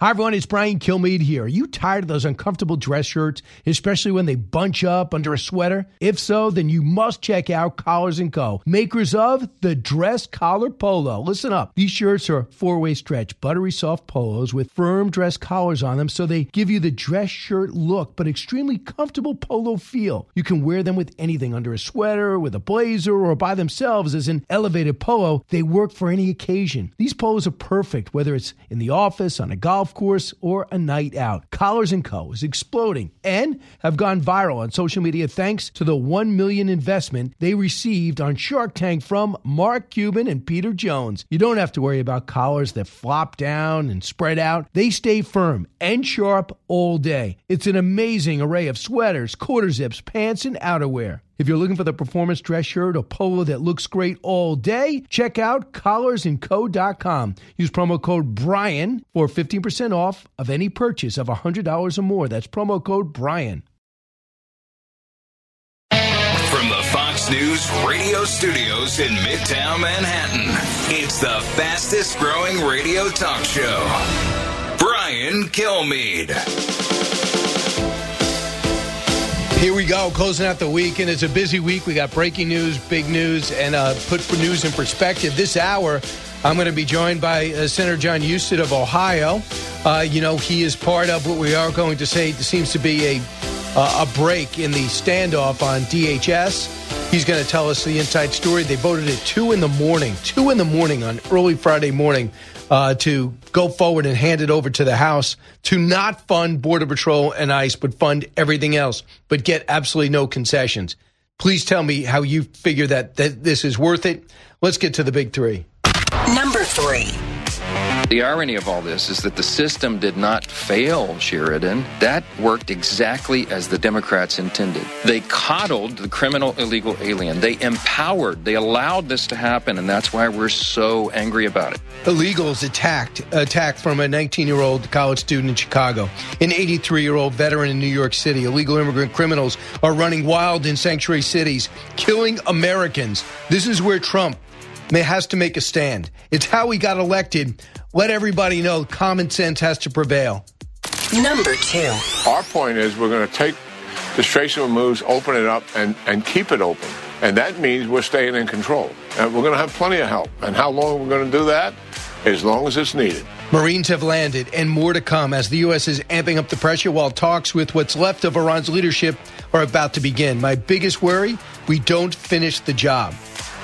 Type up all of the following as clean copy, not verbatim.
Hi, everyone. It's Brian Kilmeade here. Are you tired of those uncomfortable dress shirts, especially when they bunch up under a sweater? If so, then you must check out Collars & Co., makers of the Dress Collar Polo. Listen up. These shirts are four-way stretch, buttery soft polos with firm dress collars on them, so they give you the dress shirt look, but extremely comfortable polo feel. You can wear them with anything, under a sweater, with a blazer, or by themselves as an elevated polo. They work for any occasion. These polos are perfect, whether it's in the office, on a golf course, or a night out. Collars & Co. is exploding and have gone viral on social media thanks to the $1 million investment they received on Shark Tank from Mark Cuban and Peter Jones. You don't have to worry about collars that flop down and spread out. They stay firm and sharp all day. It's an amazing array of sweaters, quarter zips, pants, and outerwear. If you're looking for the performance dress shirt or polo that looks great all day, check out collarsandco.com. Use promo code BRIAN for 15% off of any purchase of $100 or more. That's promo code BRIAN. From the Fox News radio studios in Midtown Manhattan, it's the fastest growing radio talk show. Brian Kilmeade. Here we go, closing out the week, and it's a busy week. We got breaking news, big news, and put news in perspective. This hour, I'm going to be joined by Senator John Husted of Ohio. He is part of what we are going to say seems to be a break in the standoff on DHS. He's going to tell us the inside story. They voted at 2 in the morning on early Friday morning to go forward and hand it over to the House to not fund Border Patrol and ICE, but fund everything else, but get absolutely no concessions. Please tell me how you figure that this is worth it. Let's get to the big three. Number 3. The irony of all this is that the system did not fail Sheridan. That worked exactly as the Democrats intended. They coddled the criminal illegal alien. They empowered. They allowed this to happen, and that's why we're so angry about it. Illegals attacked from a 19-year-old college student in Chicago, an 83-year-old veteran in New York City. Illegal immigrant criminals are running wild in sanctuary cities, killing Americans. This is where Trump has to make a stand. It's how he got elected. Let everybody know common sense has to prevail. Number 2. Our point is we're going to take the Traceable moves, open it up, and keep it open. And that means we're staying in control. And we're going to have plenty of help. And how long we're going to do that? As long as it's needed. Marines have landed, and more to come as the U.S. is amping up the pressure while talks with what's left of Iran's leadership are about to begin. My biggest worry, we don't finish the job.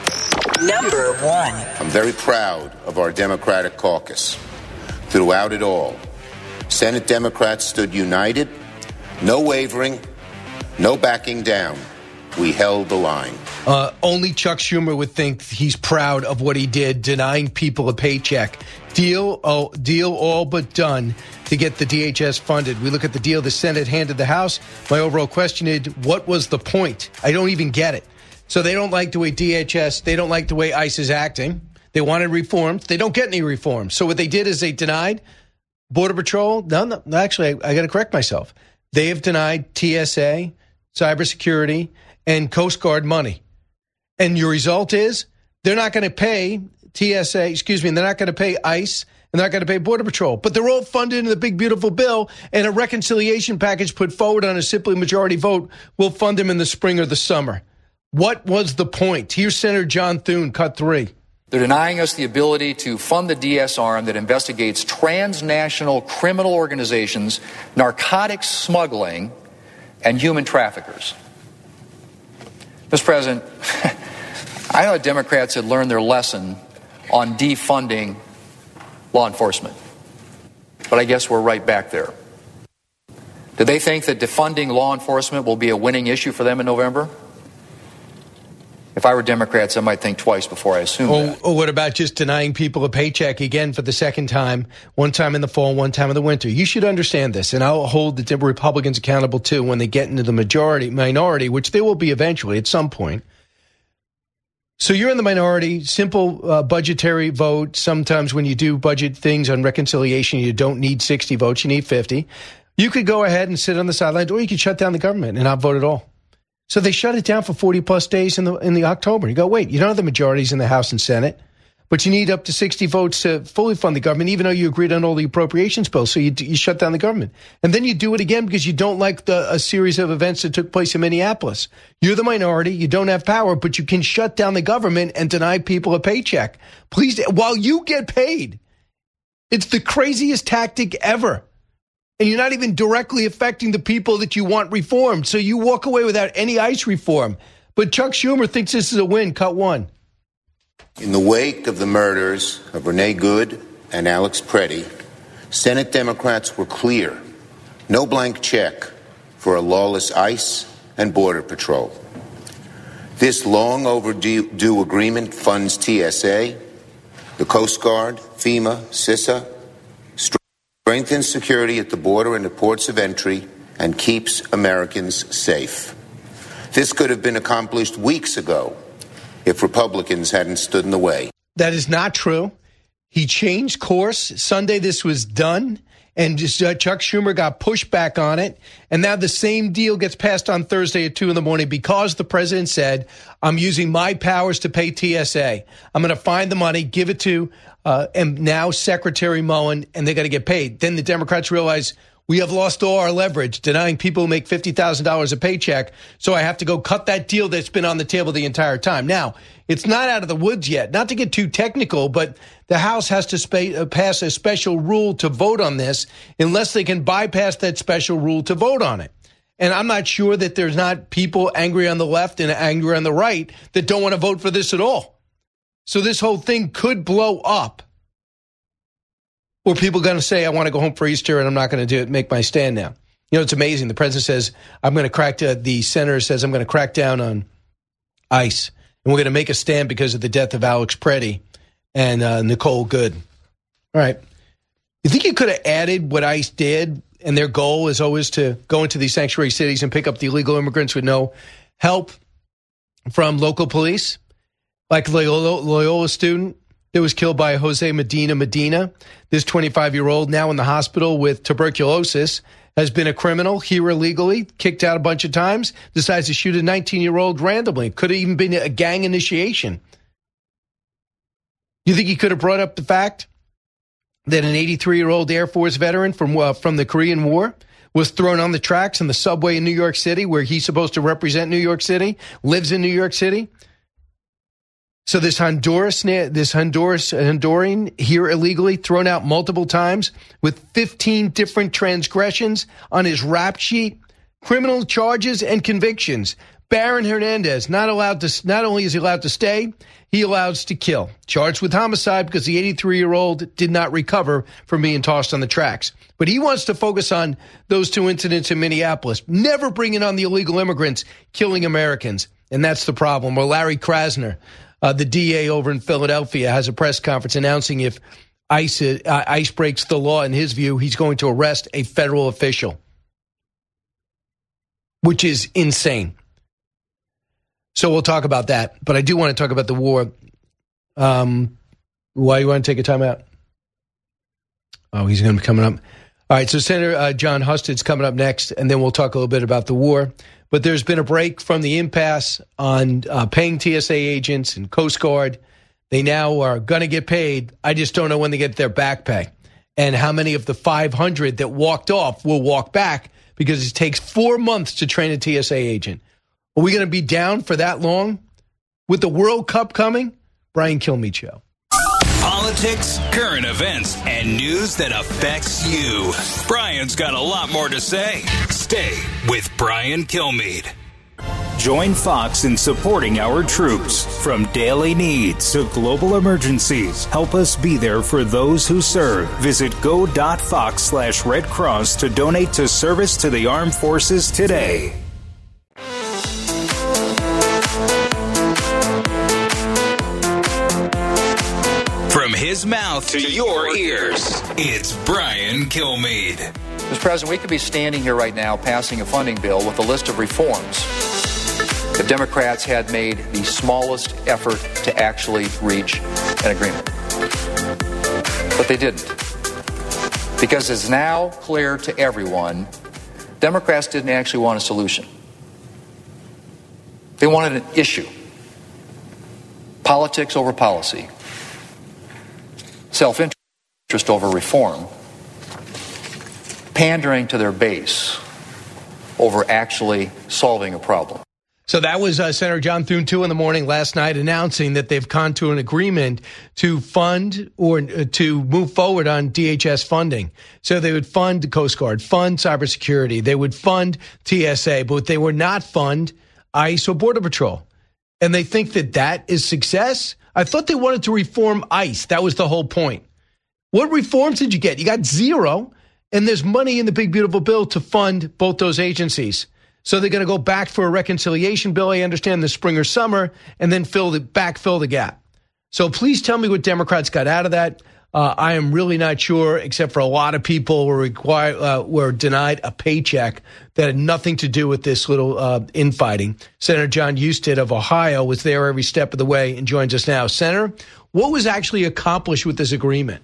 Number 1. I'm very proud of our Democratic caucus. Throughout it all, Senate Democrats stood united, no wavering, no backing down. We held the line. Only Chuck Schumer would think he's proud of what he did, denying people a paycheck. Deal all but done to get the DHS funded. We look at the deal the Senate handed the House. My overall question is, what was the point? I don't even get it. So they don't like the way DHS, they don't like the way ICE is acting. They wanted reforms. They don't get any reforms. So what they did is they denied Border Patrol. No, actually, I got to correct myself. They have denied TSA, cybersecurity, and Coast Guard money. And your result is they're not going to pay they're not going to pay ICE, and they're not going to pay Border Patrol. But they're all funded in the big, beautiful bill, and a reconciliation package put forward on a simple majority vote will fund them in the spring or the summer. What was the point? Here's Senator John Thune, cut 3. They're denying us the ability to fund the DS arm that investigates transnational criminal organizations, narcotics smuggling, and human traffickers. Mr. President, I thought Democrats had learned their lesson on defunding law enforcement. But I guess we're right back there. Do they think that defunding law enforcement will be a winning issue for them in November? If I were Democrats, I might think twice before I assume that. Or what about just denying people a paycheck again for the second time, one time in the fall, one time in the winter? You should understand this, and I'll hold the Republicans accountable too when they get into the minority, which they will be eventually at some point. So you're in the minority, simple budgetary vote. Sometimes when you do budget things on reconciliation, you don't need 60 votes, you need 50. You could go ahead and sit on the sidelines, or you could shut down the government and not vote at all. So they shut it down for 40-plus days in the October. You go, wait, you don't have the majorities in the House and Senate. But you need up to 60 votes to fully fund the government, even though you agreed on all the appropriations bills. So you shut down the government. And then you do it again because you don't like a series of events that took place in Minneapolis. You're the minority. You don't have power, but you can shut down the government and deny people a paycheck. Please, while you get paid. It's the craziest tactic ever. And you're not even directly affecting the people that you want reformed. So you walk away without any ICE reform. But Chuck Schumer thinks this is a win. Cut one. In the wake of the murders of Renee Good and Alex Preddy, Senate Democrats were clear. No blank check for a lawless ICE and Border Patrol. This long overdue agreement funds TSA, the Coast Guard, FEMA, CISA, strengthens security at the border and at ports of entry, and keeps Americans safe. This could have been accomplished weeks ago if Republicans hadn't stood in the way. That is not true. He changed course. Sunday, this was done, and Chuck Schumer got pushed back on it. And now the same deal gets passed on Thursday at 2 a.m. because the president said, I'm using my powers to pay TSA. I'm going to find the money, give it to and now Secretary Moen, and they got to get paid. Then the Democrats realize we have lost all our leverage, denying people who make $50,000 a paycheck. So I have to go cut that deal that's been on the table the entire time. Now, it's not out of the woods yet. Not to get too technical, but the House has to pass a special rule to vote on this unless they can bypass that special rule to vote on it. And I'm not sure that there's not people angry on the left and angry on the right that don't want to vote for this at all. So this whole thing could blow up. Or people are going to say, I want to go home for Easter and I'm not going to do it, make my stand now. You know, it's amazing. The president says, the senator says, I'm going to crack down on ICE. And we're going to make a stand because of the death of Alex Preddy and Nicole Good. All right. You think you could have added what ICE did, and their goal is always to go into these sanctuary cities and pick up the illegal immigrants with no help from local police? Like Loyola student that was killed by Jose Medina. This 25-year-old now in the hospital with tuberculosis has been a criminal here illegally, kicked out a bunch of times, decides to shoot a 19-year-old randomly. Could have even been a gang initiation. You think he could have brought up the fact that an 83-year-old Air Force veteran from the Korean War was thrown on the tracks in the subway in New York City, where he's supposed to represent New York City, lives in New York City? So this Honduran here illegally, thrown out multiple times with 15 different transgressions on his rap sheet, criminal charges and convictions. Baron Hernandez not only is he allowed to stay, he allows to kill. Charged with homicide because the 83-year-old did not recover from being tossed on the tracks. But he wants to focus on those two incidents in Minneapolis, never bringing on the illegal immigrants killing Americans. And that's the problem. Well, Larry Krasner, the DA over in Philadelphia, has a press conference announcing if ICE breaks the law, in his view, he's going to arrest a federal official, which is insane. So we'll talk about that. But I do want to talk about the war. Why you want to take a time out? Oh, he's going to be coming up. All right, so Senator John Husted's coming up next, and then we'll talk a little bit about the war. But there's been a break from the impasse on paying TSA agents and Coast Guard. They now are going to get paid. I just don't know when they get their back pay and how many of the 500 that walked off will walk back, because it takes 4 months to train a TSA agent. Are we going to be down for that long? With the World Cup coming? Brian Kilmeade Show. Politics, current events, and news that affects you. Brian's got a lot more to say. Stay with Brian Kilmeade. Join Fox in supporting our troops. From daily needs to global emergencies, help us be there for those who serve. Visit go.fox/Red Cross to donate to service to the armed forces today. From his mouth to your ears, it's Brian Kilmeade. Mr. President, we could be standing here right now passing a funding bill with a list of reforms if Democrats had made the smallest effort to actually reach an agreement. But they didn't. Because it's now clear to everyone, Democrats didn't actually want a solution. They wanted an issue. Politics over policy. self-interest over reform, pandering to their base over actually solving a problem. So that was Senator John Thune, 2 in the morning last night, announcing that they've come to an agreement to fund or to move forward on DHS funding. So they would fund the Coast Guard, fund cybersecurity. They would fund TSA, but they would not fund ICE or Border Patrol. And they think that that is success? I thought they wanted to reform ICE. That was the whole point. What reforms did you get? You got zero, and there's money in the big, beautiful bill to fund both those agencies. So they're going to go back for a reconciliation bill, I understand, the spring or summer, and then fill the gap. So please tell me what Democrats got out of that. I am really not sure, except for a lot of people were denied a paycheck that had nothing to do with this little infighting. Senator John Husted of Ohio was there every step of the way and joins us now. Senator, what was actually accomplished with this agreement?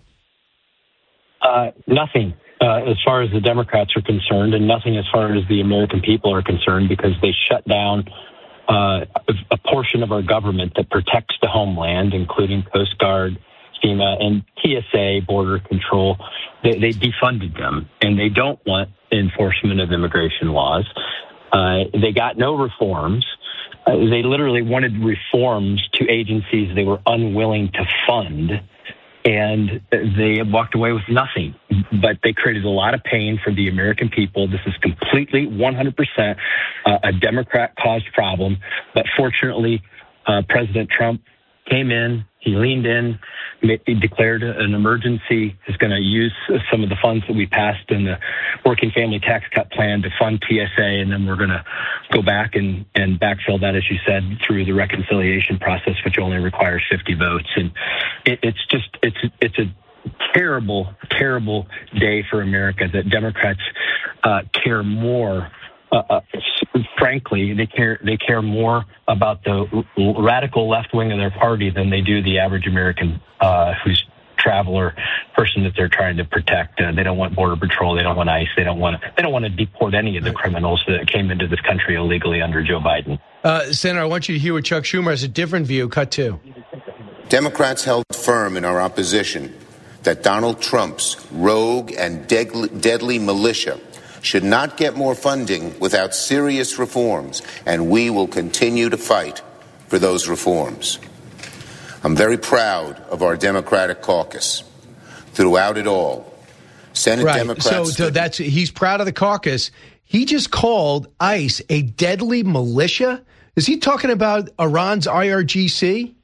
Nothing. As far as the Democrats are concerned, and nothing as far as the American people are concerned, because they shut down a portion of our government that protects the homeland, including Coast Guard, FEMA, and TSA, Border Control. They defunded them, and they don't want enforcement of immigration laws. They got no reforms. They literally wanted reforms to agencies they were unwilling to fund. And they walked away with nothing, but they created a lot of pain for the American people. This is completely 100% a Democrat-caused problem. But fortunately, President Trump came in, he leaned in, he declared an emergency, is going to use some of the funds that we passed in the Working Family Tax Cut Plan to fund TSA, and then we're going to go back and backfill that, as you said, through the reconciliation process, which only requires 50 votes. And it's a terrible, terrible day for America that Democrats care more. Frankly, they care more about the radical left wing of their party than they do the average American who's traveler person that they're trying to protect. They don't want Border Patrol. They don't want ICE. They don't want to deport any of the criminals that came into this country illegally under Joe Biden. Senator, I want you to hear what Chuck Schumer has a different view. Cut 2. Democrats held firm in our opposition that Donald Trump's rogue and deadly militia should not get more funding without serious reforms, and we will continue to fight for those reforms. I'm very proud of our Democratic caucus. Throughout it all, Senate Democrats... So he's proud of the caucus. He just called ICE a deadly militia? Is he talking about Iran's IRGC?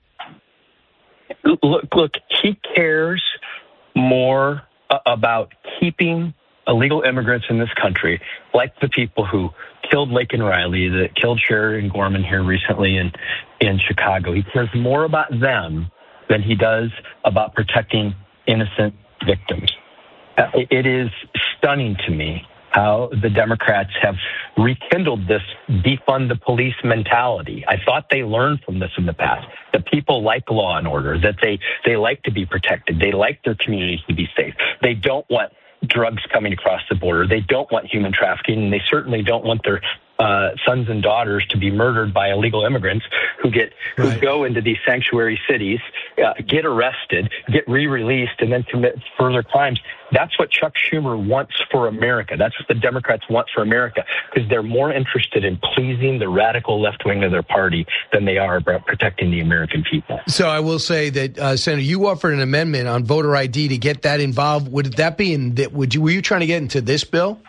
Look, he cares more about keeping illegal immigrants in this country, like the people who killed Laken Riley, that killed Sheridan Gorman here recently in Chicago. He cares more about them than he does about protecting innocent victims. It is stunning to me how the Democrats have rekindled this defund the police mentality. I thought they learned from this in the past, that people like law and order, that they like to be protected. They like their communities to be safe. They don't want drugs coming across the border. They don't want human trafficking, and they certainly don't want their sons and daughters to be murdered by illegal immigrants who go into these sanctuary cities, get arrested, get re-released, and then commit further crimes. That's what Chuck Schumer wants for America. That's what the Democrats want for America, because they're more interested in pleasing the radical left wing of their party than they are about protecting the American people. So I will say that, Senator, you offered an amendment on voter ID to get that involved. Would that be were you trying to get into this bill?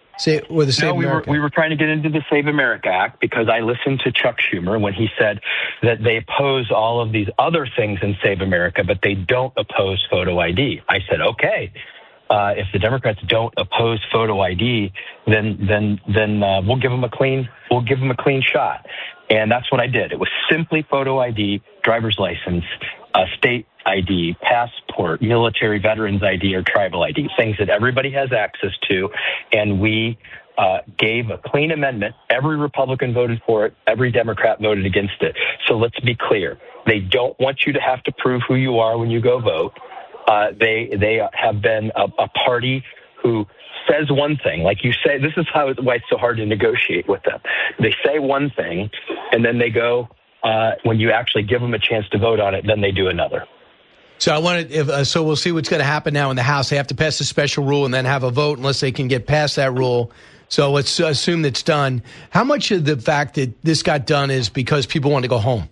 We were trying to get into the Save America Act because I listened to Chuck Schumer when he said that they oppose all of these other things in Save America, but they don't oppose photo ID. I said, okay, if the Democrats don't oppose photo ID, then we'll give them a clean shot. And that's what I did. It was simply photo ID, driver's license, state ID, passport, military veterans ID, or tribal ID, things that everybody has access to. And we gave a clean amendment. Every Republican voted for it. Every Democrat voted against it. So let's be clear. They don't want you to have to prove who you are when you go vote. They have been a party who says one thing. Like you say, this is why it's so hard to negotiate with them. They say one thing, and then they go, when you actually give them a chance to vote on it, then they do another. So I wanted, so we'll see what's going to happen now in the House. They have to pass a special rule and then have a vote unless they can get past that rule. So let's assume that's done. How much of the fact that this got done is because people want to go home?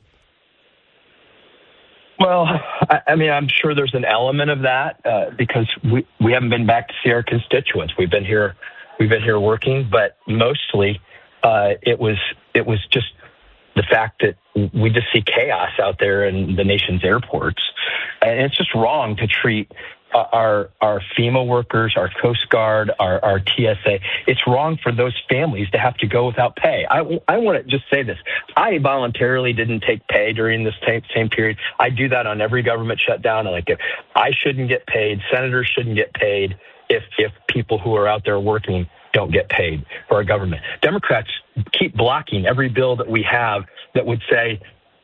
Well, I mean, I'm sure there's an element of that because we haven't been back to see our constituents. We've been here working, but mostly it was just the fact that we just see chaos out there in the nation's airports, and it's just wrong to treat our FEMA workers, our Coast Guard, our TSA. It's wrong for those families to have to go without pay. I want to just say this. I voluntarily didn't take pay during this same period. I do that on every government shutdown. I shouldn't get paid. Senators shouldn't get paid if people who are out there working don't get paid for our government. Democrats keep blocking every bill that we have that would say,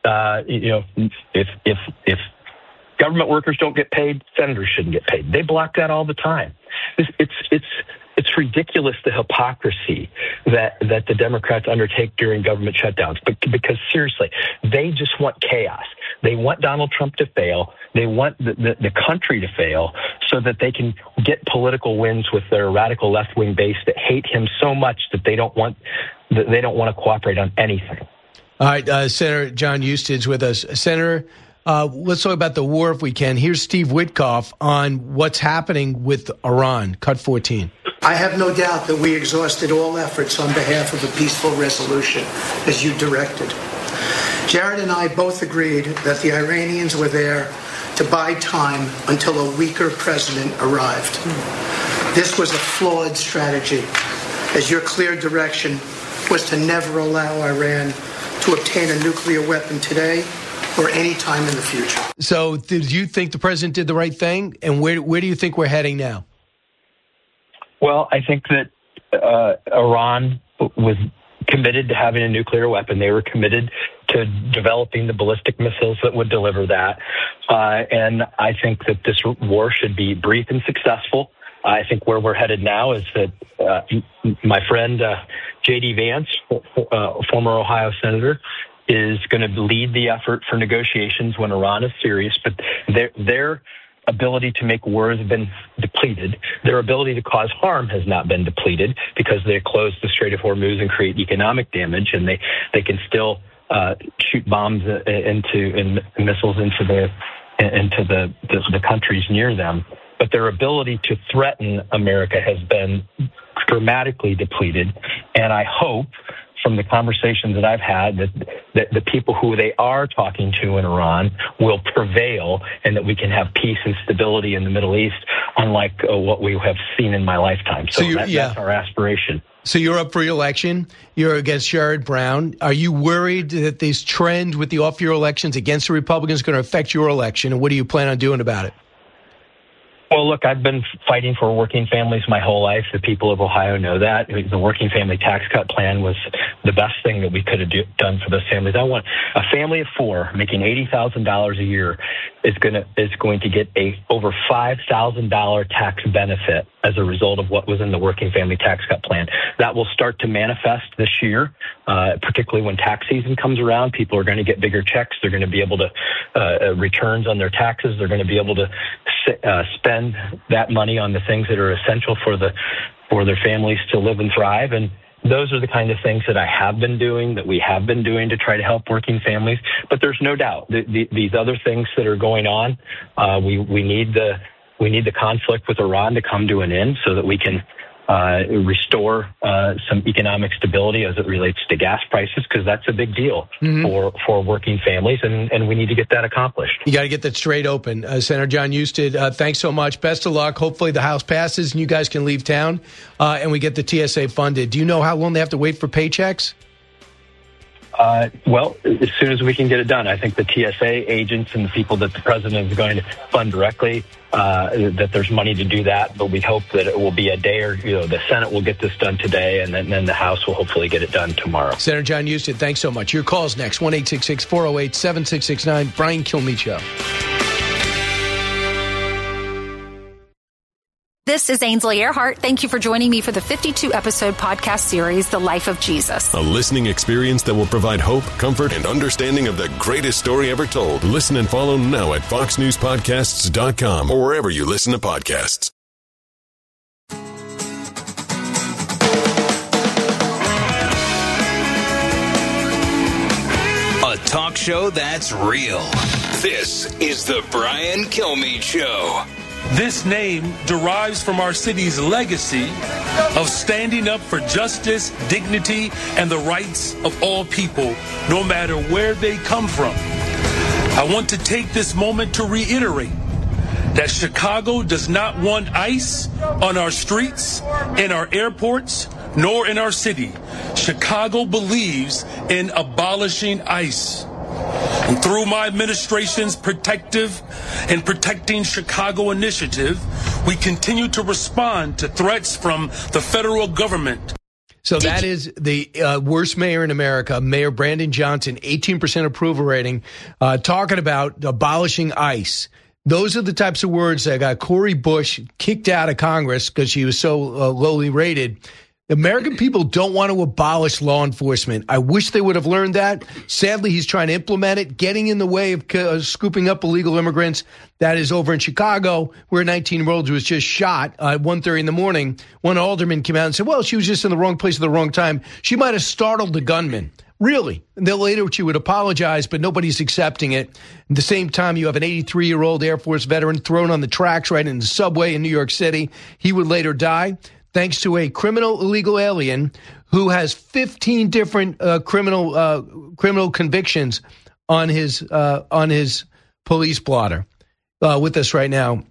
if government workers don't get paid, senators shouldn't get paid. They block that all the time. It's ridiculous, the hypocrisy that the Democrats undertake during government shutdowns. But because seriously, they just want chaos. They want Donald Trump to fail. They want the country to fail so that they can get political wins with their radical left-wing base that hate him so much that they don't want to cooperate on anything. All right, Senator Jon Husted's with us. Senator, let's talk about the war if we can. Here's Steve Witkoff on what's happening with Iran. Cut 14. I have no doubt that we exhausted all efforts on behalf of a peaceful resolution, as you directed. Jared and I both agreed that the Iranians were there to buy time until a weaker president arrived. This was a flawed strategy, as your clear direction was to never allow Iran to obtain a nuclear weapon today or any time in the future. So did you think the president did the right thing? And where do you think we're heading now? Well, I think that Iran was committed to having a nuclear weapon. They were committed to developing the ballistic missiles that would deliver that. And I think that this war should be brief and successful. I think where we're headed now is that my friend J.D. Vance, former Ohio senator, is going to lead the effort for negotiations when Iran is serious. But their ability to make war has been depleted. Their ability to cause harm has not been depleted because they closed the Strait of Hormuz and create economic damage, and they can still shoot bombs and missiles into the countries near them. But their ability to threaten America has been dramatically depleted. And I hope from the conversations that I've had that the people who they are talking to in Iran will prevail and that we can have peace and stability in the Middle East, unlike what we have seen in my lifetime. So that's our aspiration. So you're up for re-election. You're against Sherrod Brown. Are you worried that this trend with the off-year elections against the Republicans is going to affect your election? And what do you plan on doing about it? Well, look, I've been fighting for working families my whole life. The people of Ohio know that. The working family tax cut plan was the best thing that we could have done for those families. I want a family of four making $80,000 a year is going to get a over $5,000 tax benefit as a result of what was in the working family tax cut plan. That will start to manifest this year, particularly when tax season comes around. People are going to get bigger checks. They're going to be able to returns on their taxes. They're going to be able to spend that money on the things that are essential for their families to live and thrive. And those are the kind of things that I have been doing, that we have been doing to try to help working families. But there's no doubt these other things that are going on. We need the conflict with Iran to come to an end so that we can restore some economic stability as it relates to gas prices, because that's a big deal for working families, and we need to get that accomplished. You got to get that straight open. Senator Jon Husted, thanks so much. Best of luck. Hopefully the House passes and you guys can leave town and we get the TSA funded. Do you know how long they have to wait for paychecks? Well, as soon as we can get it done. I think the TSA agents and the people that the president is going to fund directly, that there's money to do that. But we hope that it will be a day or, the Senate will get this done today, and then the House will hopefully get it done tomorrow. Senator Jon Husted, thanks so much. Your call's next, 1-866-408-7669. Brian Kilmeade Show. This is Ainsley Earhart. Thank you for joining me for the 52-episode podcast series, The Life of Jesus. A listening experience that will provide hope, comfort, and understanding of the greatest story ever told. Listen and follow now at foxnewspodcasts.com or wherever you listen to podcasts. A talk show that's real. This is the Brian Kilmeade Show. This name derives from our city's legacy of standing up for justice, dignity, and the rights of all people, no matter where they come from. I want to take this moment to reiterate that Chicago does not want ICE on our streets, in our airports, nor in our city. Chicago believes in abolishing ICE. And through my administration's Protective and Protecting Chicago initiative, we continue to respond to threats from the federal government. So that is the worst mayor in America, Mayor Brandon Johnson, 18% approval rating, talking about abolishing ICE. Those are the types of words that got Cori Bush kicked out of Congress because she was so lowly rated. American people don't want to abolish law enforcement. I wish they would have learned that. Sadly, he's trying to implement it, getting in the way of scooping up illegal immigrants. That is over in Chicago, where a 19-year-old was just shot at 1:30 in the morning. One alderman came out and said, well, she was just in the wrong place at the wrong time. She might have startled the gunman. Really? And then later she would apologize, but nobody's accepting it. At the same time, you have an 83-year-old Air Force veteran thrown on the tracks right in the subway in New York City. He would later die thanks to a criminal illegal alien who has 15 different criminal convictions on his police blotter. With us right now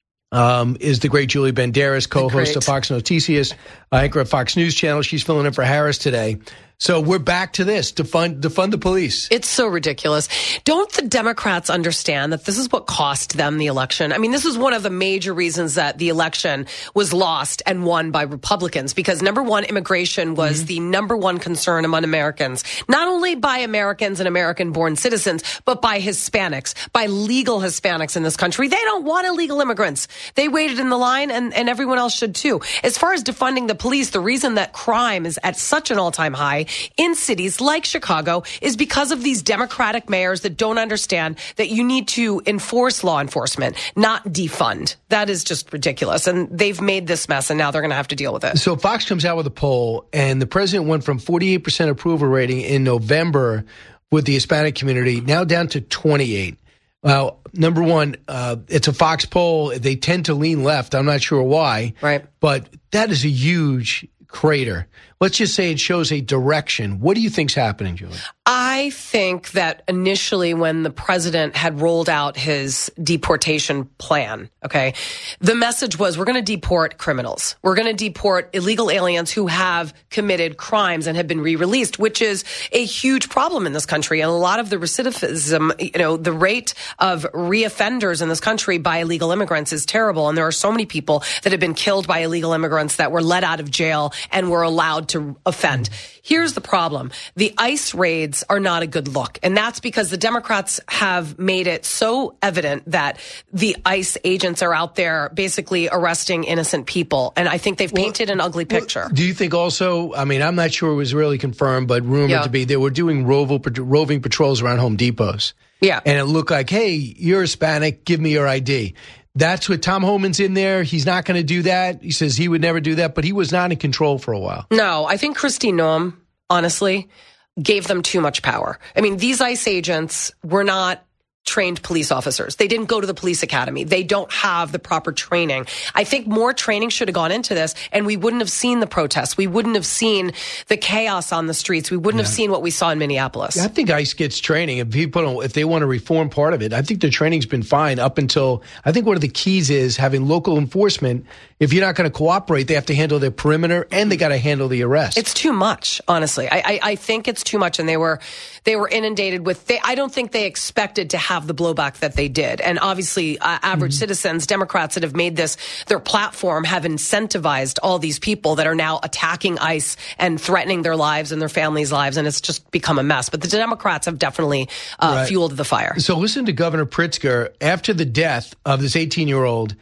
is the great Julie Banderas, co-host of Fox Noticias, anchor at Fox News Channel. She's filling in for Harris today. So we're back to this, defund the police. It's so ridiculous. Don't the Democrats understand that this is what cost them the election? I mean, this is one of the major reasons that the election was lost and won by Republicans, because number one, immigration was the number one concern among Americans, not only by Americans and American-born citizens, but by Hispanics, by legal Hispanics in this country. They don't want illegal immigrants. They waited in the line, and everyone else should too. As far as defunding the police, the reason that crime is at such an all-time high in cities like Chicago is because of these Democratic mayors that don't understand that you need to enforce law enforcement, not defund. That is just ridiculous. And they've made this mess, and now they're going to have to deal with it. So Fox comes out with a poll, and the president went from 48% approval rating in November with the Hispanic community, now down to 28%. Well, number one, it's a Fox poll. They tend to lean left. I'm not sure why. Right. But that is a huge crater. Let's just say it shows a direction. What do you think's happening, Julie? I think that initially when the president had rolled out his deportation plan, okay, the message was we're going to deport criminals. We're going to deport illegal aliens who have committed crimes and have been re-released, which is a huge problem in this country. And a lot of the recidivism, the rate of reoffenders in this country by illegal immigrants is terrible. And there are so many people that have been killed by illegal immigrants that were let out of jail and were allowed to offend. Here's the problem. The ICE raids are not a good look. And that's because the Democrats have made it so evident that the ICE agents are out there basically arresting innocent people. And I think they've painted an ugly picture. Do you think also, I mean, I'm not sure it was really confirmed, but rumored to be they were doing roving patrols around Home Depots. Yeah. And it looked like, hey, you're Hispanic, give me your ID. That's what Tom Homan's in there. He's not going to do that. He says he would never do that, but he was not in control for a while. No, I think Kristi Noem, honestly, gave them too much power. I mean, these ICE agents were not trained police officers. They didn't go to the police academy. They don't have the proper training. I think more training should have gone into this, and we wouldn't have seen the protests. We wouldn't have seen the chaos on the streets. We wouldn't have seen what we saw in Minneapolis. Yeah, I think ICE gets training. If they want to reform part of it, I think the training's been fine up until, I think one of the keys is having local enforcement. If you're not going to cooperate, they have to handle their perimeter and they got to handle the arrest. It's too much, honestly. I think it's too much, and they were inundated with, I don't think they expected to have the blowback that they did. And obviously, average citizens, Democrats that have made this their platform, have incentivized all these people that are now attacking ICE and threatening their lives and their families' lives. And it's just become a mess. But the Democrats have definitely fueled the fire. So listen to Governor Pritzker after the death of this 18-year-old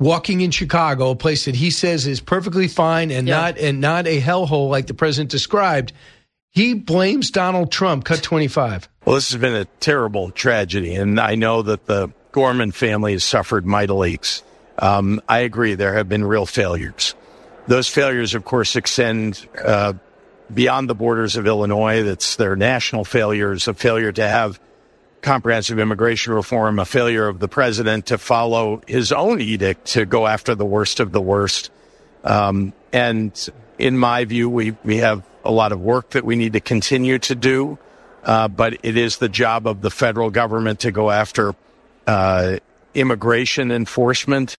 walking in Chicago, a place that he says is perfectly fine and not a hellhole like the president described. He blames Donald Trump. Cut 25. Well, this has been a terrible tragedy, and I know that the Gorman family has suffered mightily. I agree, there have been real failures. Those failures, of course, extend beyond the borders of Illinois. That's their national failures, a failure to have comprehensive immigration reform, a failure of the president to follow his own edict to go after the worst of the worst. And in my view, we have a lot of work that we need to continue to do, but it is the job of the federal government to go after immigration enforcement.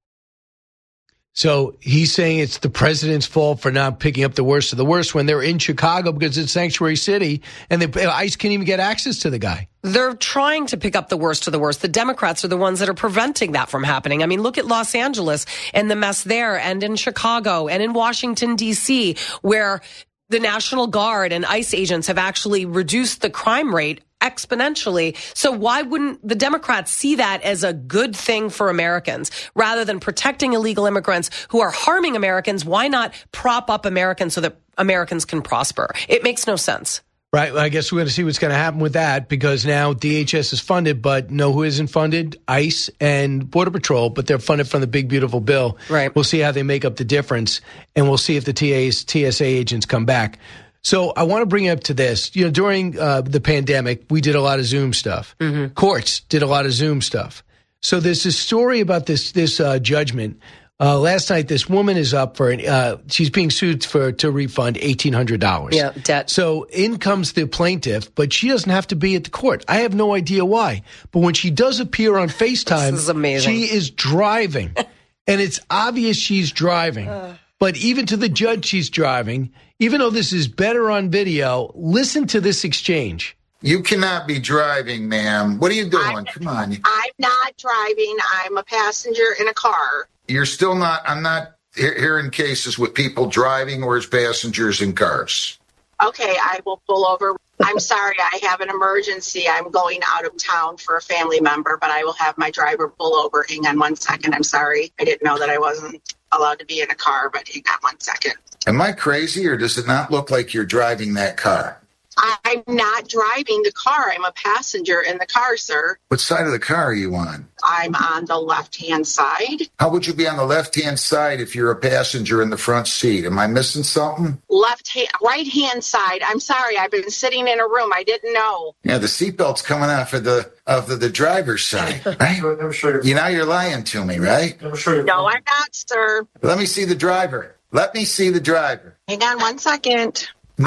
So he's saying it's the president's fault for not picking up the worst of the worst when they're in Chicago because it's sanctuary city and ICE can't even get access to the guy. They're trying to pick up the worst of the worst. The Democrats are the ones that are preventing that from happening. I mean, look at Los Angeles and the mess there, and in Chicago and in Washington, D.C., where the National Guard and ICE agents have actually reduced the crime rate exponentially. So why wouldn't the Democrats see that as a good thing for Americans rather than protecting illegal immigrants who are harming Americans? Why not prop up Americans so that Americans can prosper? It makes no sense. Right. Well, I guess we're going to see what's going to happen with that because now DHS is funded, but know who isn't funded? ICE and Border Patrol, but they're funded from the big, beautiful bill. Right. We'll see how they make up the difference, and we'll see if the TSA agents come back. So I want to bring you up to this. You know, during the pandemic, we did a lot of Zoom stuff. Mm-hmm. Courts did a lot of Zoom stuff. So there's this story about this judgment. Last night, this woman is up for she's being sued to refund $1,800. Yeah, debt. So in comes the plaintiff, but she doesn't have to be at the court. I have no idea why. But when she does appear on FaceTime, this is amazing. She is driving. And it's obvious she's driving. But even to the judge, she's driving. Even though this is better on video, listen to this exchange. You cannot be driving, ma'am. What are you doing? Come on. I'm not driving. I'm a passenger in a car. You're still not. I'm not hearing cases with people driving or as passengers in cars. Okay, I will pull over. I'm sorry, I have an emergency. I'm going out of town for a family member, but I will have my driver pull over. Hang on 1 second. I'm sorry. I didn't know that I wasn't allowed to be in a car, but hang on 1 second. Am I crazy, or does it not look like you're driving that car? I'm not driving the car. I'm a passenger in the car, sir. What side of the car are you on? I'm on the left-hand side. How would you be on the left-hand side if you're a passenger in the front seat? Am I missing something? Right-hand side. I'm sorry. I've been sitting in a room. I didn't know. Yeah, the seatbelt's coming off of the driver's side, right? I'm sure. Now you're lying to me, right? I'm sure. No, I'm not, sir. Let me see the driver. Let me see the driver. Hang on 1 second. Now.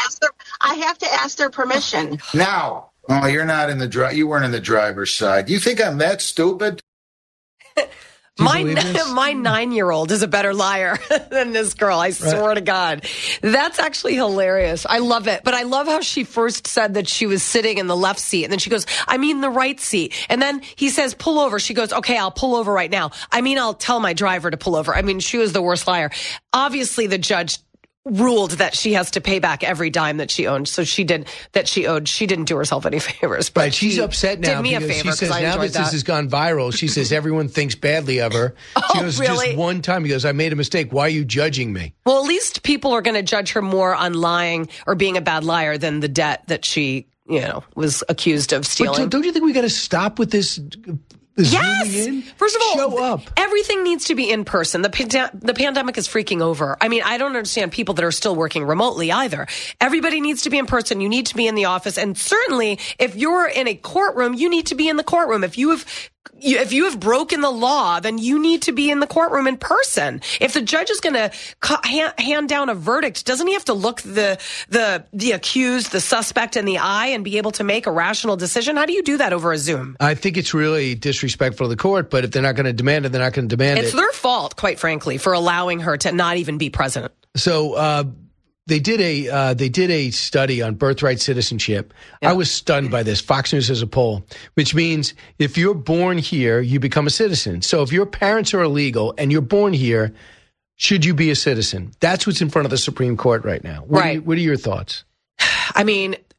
I have to ask their permission. Now. Oh, you're not in the you weren't in the driver's side. You think I'm that stupid? My 9-year-old is a better liar than this girl. I swear to God. That's actually hilarious. I love it. But I love how she first said that she was sitting in the left seat. And then she goes, I mean the right seat. And then he says, pull over. She goes, okay, I'll pull over right now. I mean, I'll tell my driver to pull over. I mean, she was the worst liar. Obviously, the judge ruled that she has to pay back every dime that she owned. So she did that she owed. She didn't do herself any favors. But right, she's upset now did me because a favor she says now that this has gone viral, she says everyone thinks badly of her. She goes, really? Just one time. He goes, I made a mistake. Why are you judging me? Well, at least people are going to judge her more on lying or being a bad liar than the debt that she, was accused of stealing. But don't you think we got to stop with this? Yes. First of all, show up. Everything needs to be in person. The pandemic is freaking over. I mean, I don't understand people that are still working remotely either. Everybody needs to be in person. You need to be in the office. And certainly, if you're in a courtroom, you need to be in the courtroom. If you have broken the law, then you need to be in the courtroom in person. If the judge is going to hand down a verdict, doesn't he have to look the accused, the suspect in the eye and be able to make a rational decision? How do you do that over a Zoom? I think it's really disrespectful to the court, but if they're not going to demand it, they're not going to demand it. It's their fault, quite frankly, for allowing her to not even be president. So, They did a study on birthright citizenship. Yep. I was stunned by this. Fox News has a poll, which means if you're born here, you become a citizen. So if your parents are illegal and you're born here, should you be a citizen? That's what's in front of the Supreme Court right now. What are your thoughts? I mean,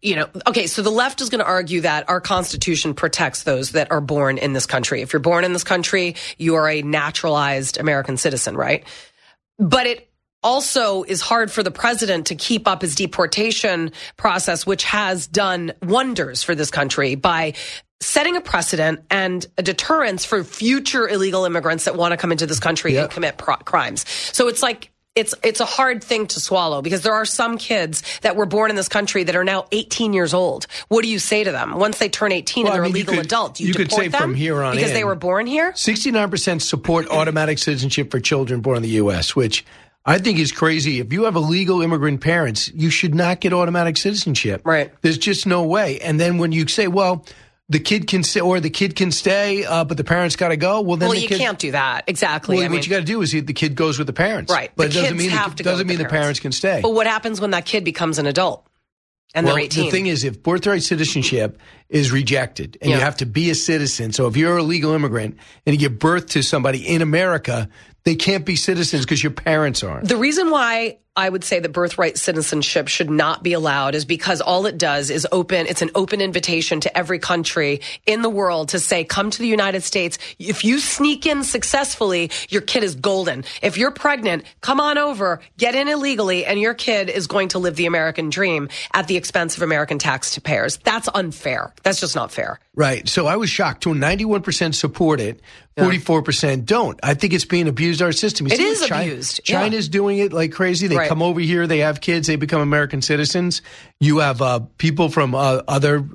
okay, so the left is going to argue that our Constitution protects those that are born in this country. If you're born in this country, you are a naturalized American citizen, right? But it also is hard for the president to keep up his deportation process, which has done wonders for this country by setting a precedent and a deterrence for future illegal immigrants that want to come into this country and commit crimes. So it's like, it's a hard thing to swallow because there are some kids that were born in this country that are now 18 years old. What do you say to them once they turn 18 and they're a legal adult? Do you deport could say them from here on because they were born here? 69% support automatic citizenship for children born in the U.S., which I think is crazy. If you have illegal immigrant parents, you should not get automatic citizenship. Right. There's just no way. And then when you say, well, the kid can stay, or the kid can stay, but the parents got to go. Well, then you can't do that. Exactly. Well, what you got to do is the kid goes with the parents, right? But it doesn't mean the parents can stay. But what happens when that kid becomes an adult and they're 18? The thing is, if birthright citizenship is rejected and you have to be a citizen, so if you're a legal immigrant and you give birth to somebody in America, they can't be citizens because your parents aren't. The reason why I would say that birthright citizenship should not be allowed is because all it does is it's an open invitation to every country in the world to say, come to the United States. If you sneak in successfully, your kid is golden. If you're pregnant, come on over, get in illegally, and your kid is going to live the American dream at the expense of American taxpayers. That's unfair. That's just not fair. Right. So I was shocked. 91% support it, 44% don't. I think it's being abused, our system. It is abused. China's doing it like crazy. They come over here, they have kids, they become American citizens. You have people from other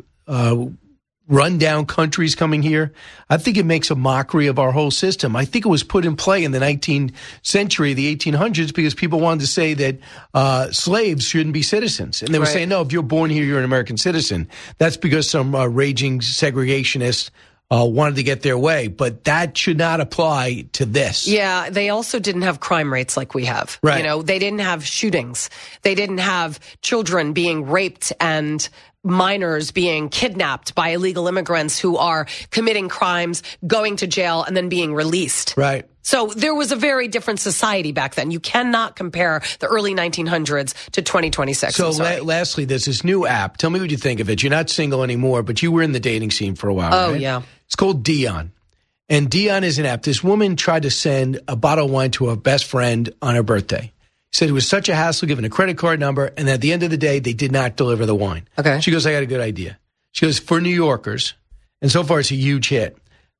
rundown countries coming here. I think it makes a mockery of our whole system. I think it was put in play in the 19th century, the 1800s, because people wanted to say that slaves shouldn't be citizens. And they were saying, no, if you're born here, you're an American citizen. That's because some raging segregationists wanted to get their way, but that should not apply to this. Yeah, they also didn't have crime rates like we have. Right. They didn't have shootings. They didn't have children being raped and minors being kidnapped by illegal immigrants who are committing crimes, going to jail, and then being released. Right. So there was a very different society back then. You cannot compare the early 1900s to 2026. So lastly, there's this new app. Tell me what you think of it. You're not single anymore, but you were in the dating scene for a while. Oh, right? yeah. It's called Dion. And Dion is an app. This woman tried to send a bottle of wine to her best friend on her birthday. Said it was such a hassle giving a credit card number, and at the end of the day, they did not deliver the wine. Okay. She goes, I got a good idea. She goes, for New Yorkers, and so far it's a huge hit,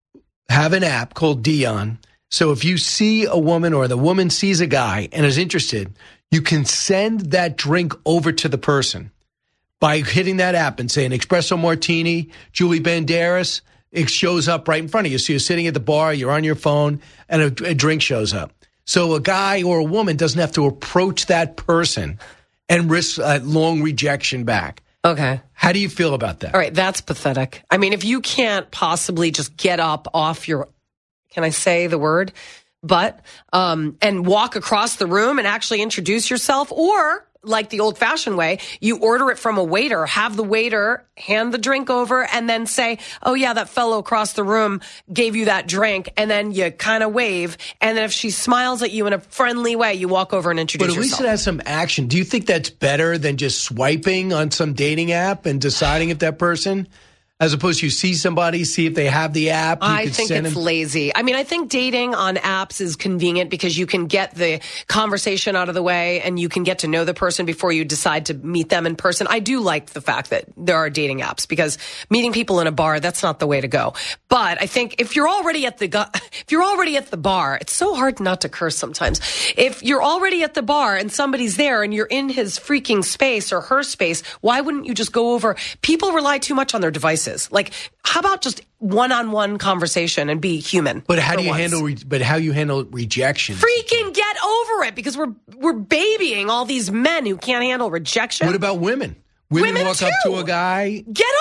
have an app called Dion. So if you see a woman or the woman sees a guy and is interested, you can send that drink over to the person by hitting that app and saying, Espresso Martini, Julie Banderas. It shows up right in front of you. So you're sitting at the bar, you're on your phone, and a drink shows up. So a guy or a woman doesn't have to approach that person and risk a long rejection back. Okay. How do you feel about that? All right, that's pathetic. I mean, if you can't possibly just get up off your, can I say the word, butt, and walk across the room and actually introduce yourself, or like the old-fashioned way, you order it from a waiter, have the waiter hand the drink over, and then say, oh, yeah, that fellow across the room gave you that drink, and then you kind of wave, and then if she smiles at you in a friendly way, you walk over and introduce yourself. But at least it has some action. Do you think that's better than just swiping on some dating app and deciding if that person... As opposed to you see somebody, see if they have the app. I think it's lazy. I mean, I think dating on apps is convenient because you can get the conversation out of the way and you can get to know the person before you decide to meet them in person. I do like the fact that there are dating apps because meeting people in a bar, that's not the way to go. But I think if you're already at the bar, it's so hard not to curse sometimes. If you're already at the bar and somebody's there and you're in his freaking space or her space, why wouldn't you just go over? People rely too much on their devices. Like, how about just one-on-one conversation and be human? But how do you handle rejection? Freaking get over it, because we're babying all these men who can't handle rejection. What about women? Women walk too. up to a guy. Get over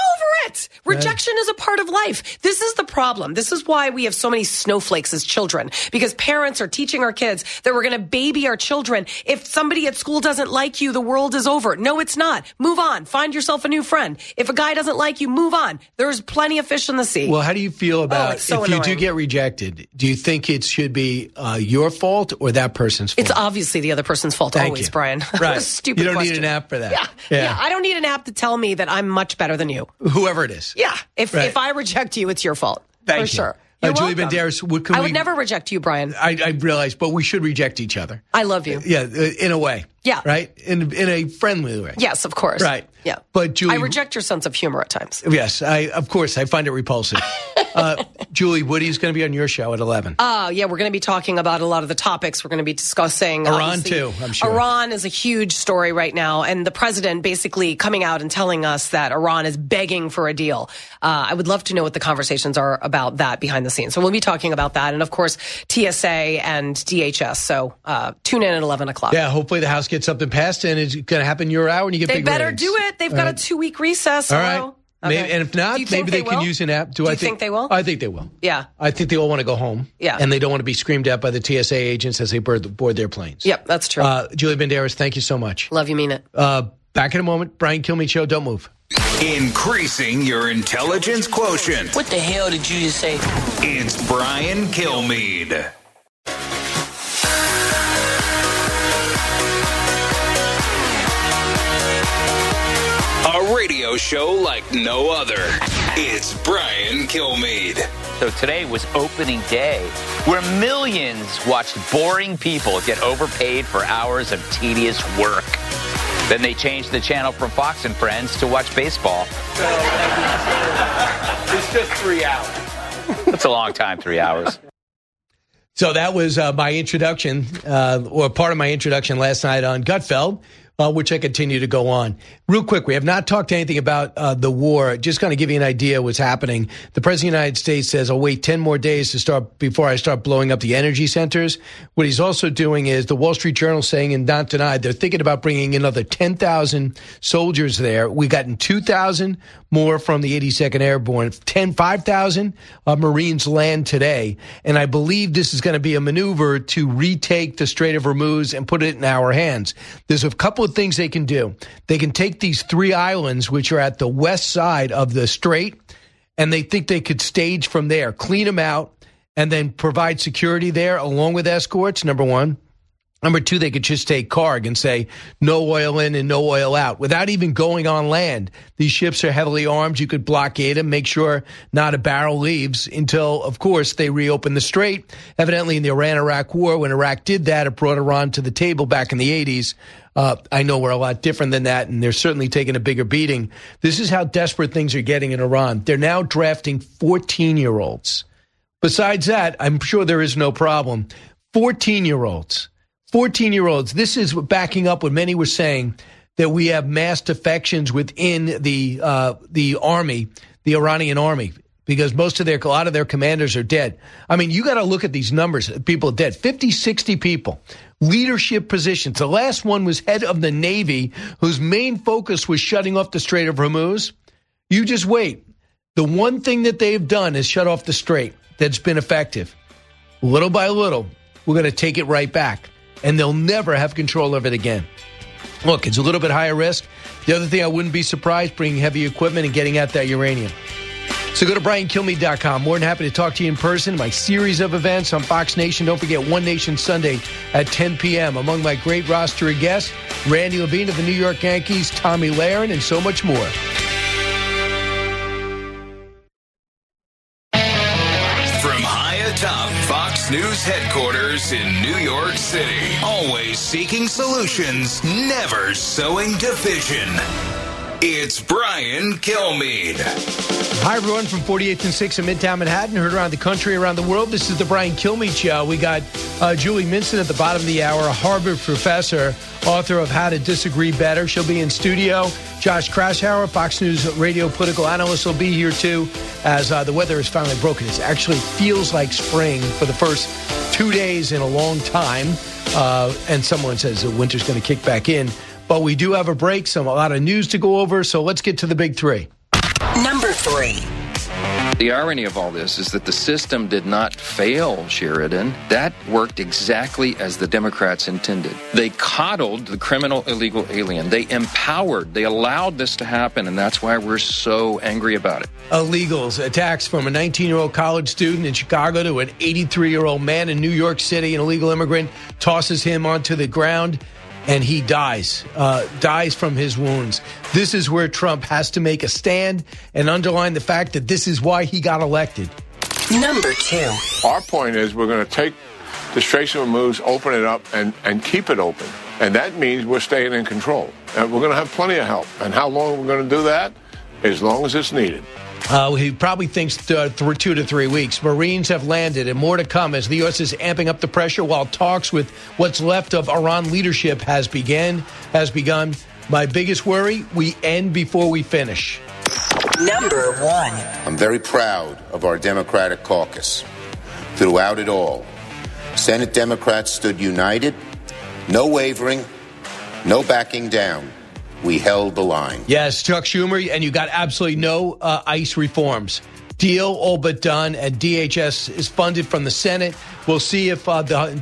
it. Rejection is a part of life. This is the problem. This is why we have so many snowflakes as children, because parents are teaching our kids that we're going to baby our children. If somebody at school doesn't like you, the world is over. No, it's not. Move on. Find yourself a new friend. If a guy doesn't like you, move on. There's plenty of fish in the sea. Well, how do you feel about it's so if annoying. you do get rejected? Do you think it should be your fault or that person's fault? It's obviously the other person's fault. Thank Always, you. Brian. Right. Stupid You don't question. need an app for that. Yeah. I don't need an app to tell me that I'm much better than you. Whoever it is. Yeah. If I reject you, it's your fault. Thank for you. sure. Julie Banderas, I would never reject you, Brian. I realize, but we should reject each other. I love you. Yeah, in a way. Yeah. Right? In a friendly way. Yes, of course. Right. Yeah. But Julie, I reject your sense of humor at times. Yes, of course, I find it repulsive. Julie, Woody's going to be on your show at 11. Yeah, we're going to be talking about a lot of the topics we're going to be discussing. Iran, Obviously, too, I'm sure. Iran is a huge story right now, and the president basically coming out and telling us that Iran is begging for a deal. I would love to know what the conversations are about that behind the scenes. So we'll be talking about that, and of course, TSA and DHS. So tune in at 11 o'clock. Yeah, hopefully the House gets something passed, and it's going to happen your hour, and you get They big better ratings. do it. They've got a 2-week recess. All right. Okay. Maybe, and if not, Do you think maybe they can will? use an app. Do you think they will? I think they will. Yeah. I think they all want to go home. Yeah. And they don't want to be screamed at by the TSA agents as they board their planes. Yep, that's true. Julie Banderas, thank you so much. Love you, mean it. Back in a moment. Brian Kilmeade Show. Don't move. Increasing your intelligence quotient. What the hell did you just say? It's Brian Kilmeade. A radio show like no other. It's Brian Kilmeade. So today was opening day, where millions watched boring people get overpaid for hours of tedious work. Then they changed the channel from Fox and Friends to watch baseball. It's just 3 hours. That's a long time, 3 hours. So that was my introduction, or part of my introduction last night on Gutfeld, which I continue to go on. Real quick, we have not talked anything about the war. Just kind of give you an idea of what's happening. The President of the United States says, I'll wait 10 more days to start before I start blowing up the energy centers. What he's also doing is the Wall Street Journal saying, and not denied, they're thinking about bringing another 10,000 soldiers there. We gotten 2,000 more from the 82nd Airborne. 5,000 Marines land today. And I believe this is going to be a maneuver to retake the Strait of Hormuz and put it in our hands. There's a couple of things they can do. They can take these 3 islands, which are at the west side of the strait, and they think they could stage from there, clean them out, and then provide security there along with escorts, number one. Number two, they could just take Carg and say no oil in and no oil out without even going on land. These ships are heavily armed. You could blockade them, make sure not a barrel leaves until, of course, they reopen the strait. Evidently, in the Iran-Iraq war, when Iraq did that, it brought Iran to the table back in the 80s. I know we're a lot different than that, and they're certainly taking a bigger beating. This is how desperate things are getting in Iran. They're now drafting 14-year-olds. Besides that, I'm sure there is no problem. 14-year-olds. 14-year-olds. This is backing up what many were saying, that we have mass defections within the army, the Iranian army, because a lot of their commanders are dead. I mean, you got to look at these numbers. People dead, 50, 60 people. Leadership positions. The last one was head of the Navy, whose main focus was shutting off the Strait of Hormuz. You just wait. The one thing that they've done is shut off the strait that's been effective. Little by little, we're going to take it right back, and they'll never have control of it again. Look, it's a little bit higher risk. The other thing, I wouldn't be surprised bringing heavy equipment and getting at that uranium. So go to BrianKilmeade.com. More than happy to talk to you in person. My series of events on Fox Nation. Don't forget One Nation Sunday at 10 p.m. Among my great roster of guests, Randy Levine of the New York Yankees, Tommy Lahren, and so much more. From high atop Fox News headquarters in New York City, always seeking solutions, never sowing division. It's Brian Kilmeade. Hi, everyone, from 48th and 6th in Midtown Manhattan, heard around the country, around the world. This is the Brian Kilmeade Show. We got Julie Minson at the bottom of the hour, a Harvard professor, author of How to Disagree Better. She'll be in studio. Josh Krashauer, Fox News radio political analyst, will be here, too, as the weather is finally broken. It actually feels like spring for the first 2 days in a long time. And someone says the winter's going to kick back in. But we do have a break, a lot of news to go over, so let's get to the big three. Number 3. The irony of all this is that the system did not fail Sheridan. That worked exactly as the Democrats intended. They coddled the criminal illegal alien. They empowered, they allowed this to happen, and that's why we're so angry about it. Illegals, attacks from a 19-year-old college student in Chicago to an 83-year-old man in New York City. An illegal immigrant tosses him onto the ground, and he dies from his wounds. This is where Trump has to make a stand and underline the fact that this is why he got elected. Number 2. Our point is we're going to take the traceable moves, open it up, and keep it open. And that means we're staying in control. And we're going to have plenty of help. And how long we're going to do that? As long as it's needed. He probably thinks 2 to 3 weeks. Marines have landed, and more to come as the U.S. is amping up the pressure while talks with what's left of Iran leadership has begun. My biggest worry, we end before we finish. Number 1. I'm very proud of our Democratic caucus. Throughout it all, Senate Democrats stood united, no wavering, no backing down. We held the line. Yes, Chuck Schumer, and you got absolutely no ICE reforms. Deal all but done, and DHS is funded from the Senate. We'll see if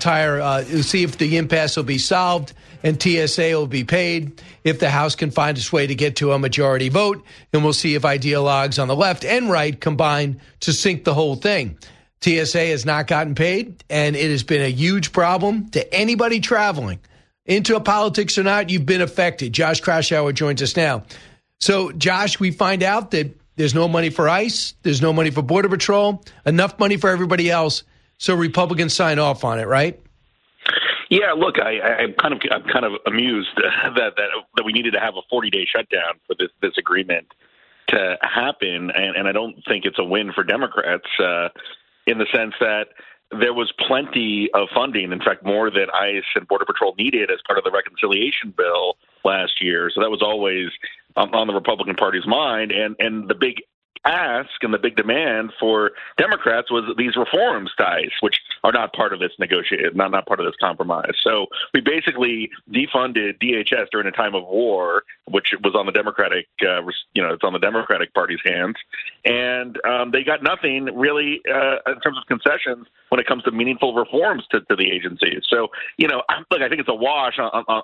the impasse will be solved and TSA will be paid, if the House can find its way to get to a majority vote, and we'll see if ideologues on the left and right combine to sink the whole thing. TSA has not gotten paid, and it has been a huge problem to anybody traveling. Into politics or not, you've been affected. Josh Kraushaar joins us now. So, Josh, we find out that there's no money for ICE, there's no money for Border Patrol, enough money for everybody else. So Republicans sign off on it, right? Yeah, look, I'm kind of amused that we needed to have a 40-day shutdown for this agreement to happen, and I don't think it's a win for Democrats in the sense that there was plenty of funding, in fact, more than ICE and Border Patrol needed as part of the reconciliation bill last year. So that was always on the Republican Party's mind. And the big ask and the big demand for Democrats was these reforms to ICE, which are not part of this negotiation, not part of this compromise. So we basically defunded DHS during a time of war, which was on the Democratic, it's on the Democratic Party's hands. And they got nothing really in terms of concessions when it comes to meaningful reforms to the agencies. So, look, I think it's a wash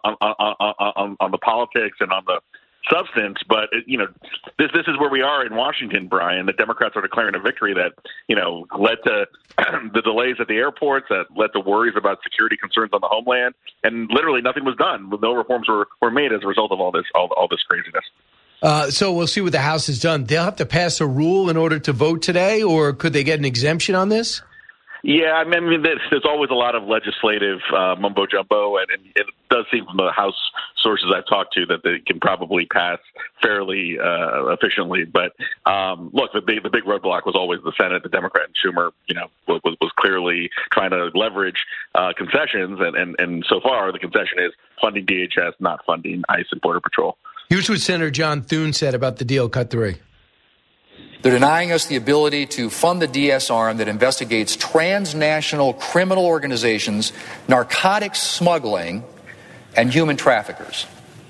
on the politics and on the substance, but this is where we are in Washington, Brian. The Democrats are declaring a victory that led to the delays at the airports, that led to worries about security concerns on the homeland, and literally nothing was done. No reforms were made as a result of all this craziness. So we'll see what the House has done. They'll have to pass a rule in order to vote today, or could they get an exemption on this? Yeah, I mean, there's always a lot of legislative mumbo-jumbo, and it does seem from the House sources I've talked to that they can probably pass fairly efficiently. But look, the big roadblock was always the Senate. The Democrat and Schumer, was clearly trying to leverage concessions, and so far the concession is funding DHS, not funding ICE and Border Patrol. Here's what Senator John Thune said about the deal. Cut 3. They're denying us the ability to fund the DS arm that investigates transnational criminal organizations, narcotics smuggling, and human traffickers.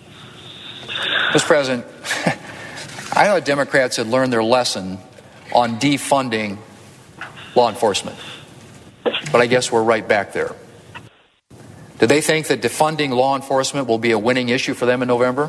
Mr. President, I thought Democrats had learned their lesson on defunding law enforcement, but I guess we're right back there. Do they think that defunding law enforcement will be a winning issue for them in November?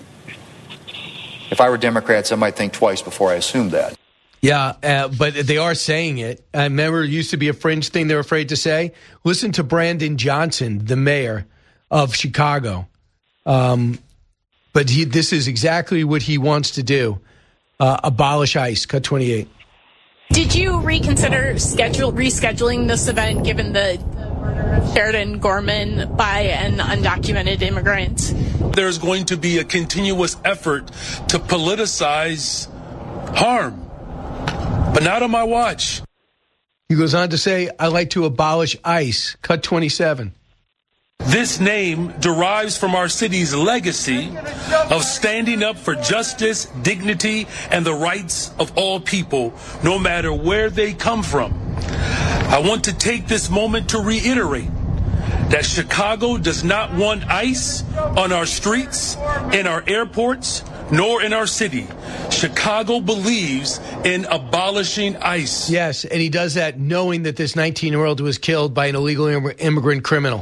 If I were Democrats, I might think twice before I assumed that. Yeah, but they are saying it. I remember it used to be a fringe thing they were afraid to say. Listen to Brandon Johnson, the mayor of Chicago. But this is exactly what he wants to do. Abolish ICE. Cut 28. Did you reconsider rescheduling this event given the murder of Sheridan Gorman by an undocumented immigrant? There's going to be a continuous effort to politicize harm, but not on my watch. He goes on to say, I like to abolish ICE. Cut 27. This name derives from our city's legacy of standing up for justice, dignity, and the rights of all people, no matter where they come from. I want to take this moment to reiterate that Chicago does not want ICE on our streets, in our airports, nor in our city. Chicago believes in abolishing ICE. Yes, and he does that knowing that this 19-year-old was killed by an illegal immigrant criminal.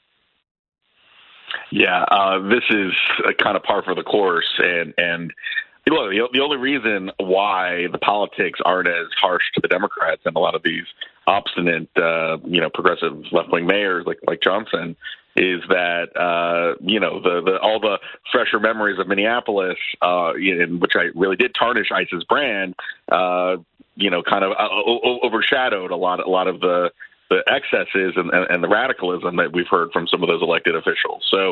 Yeah, this is kind of par for the course, and look, the only reason why the politics aren't as harsh to the Democrats and a lot of these obstinate, progressive left-wing mayors like Johnson is that all the fresher memories of Minneapolis, in which I really did tarnish ICE's brand, kind of overshadowed a lot of the excesses and the radicalism that we've heard from some of those elected officials. So,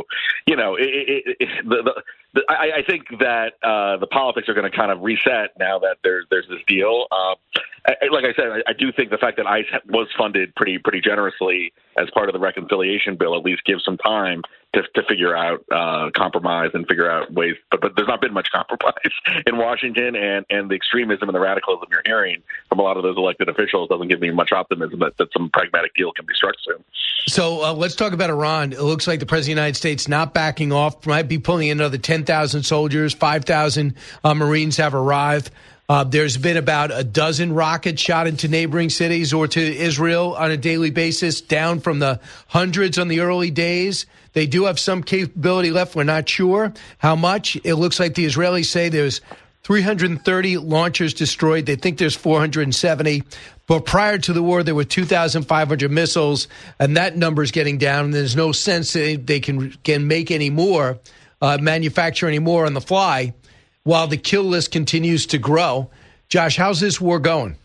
I think that the politics are going to kind of reset now that there's this deal. Like I said, I do think the fact that ICE was funded pretty generously as part of the reconciliation bill at least gives some time to figure out compromise and figure out ways. But there's not been much compromise in Washington, and the extremism and the radicalism you're hearing from a lot of those elected officials doesn't give me much optimism that some pragmatic deal can be struck soon. So let's talk about Iran. It looks like the President of the United States not backing off, might be pulling in another 10,000 soldiers, 5,000 Marines have arrived. There's been about a dozen rockets shot into neighboring cities or to Israel on a daily basis, down from the hundreds on the early days. They do have some capability left. We're not sure how much. It looks like the Israelis say there's 330 launchers destroyed. They think there's 470. But prior to the war, there were 2,500 missiles, and that number is getting down. And there's no sense that they can make any more, manufacture any more on the fly, while the kill list continues to grow. Josh, how's this war going?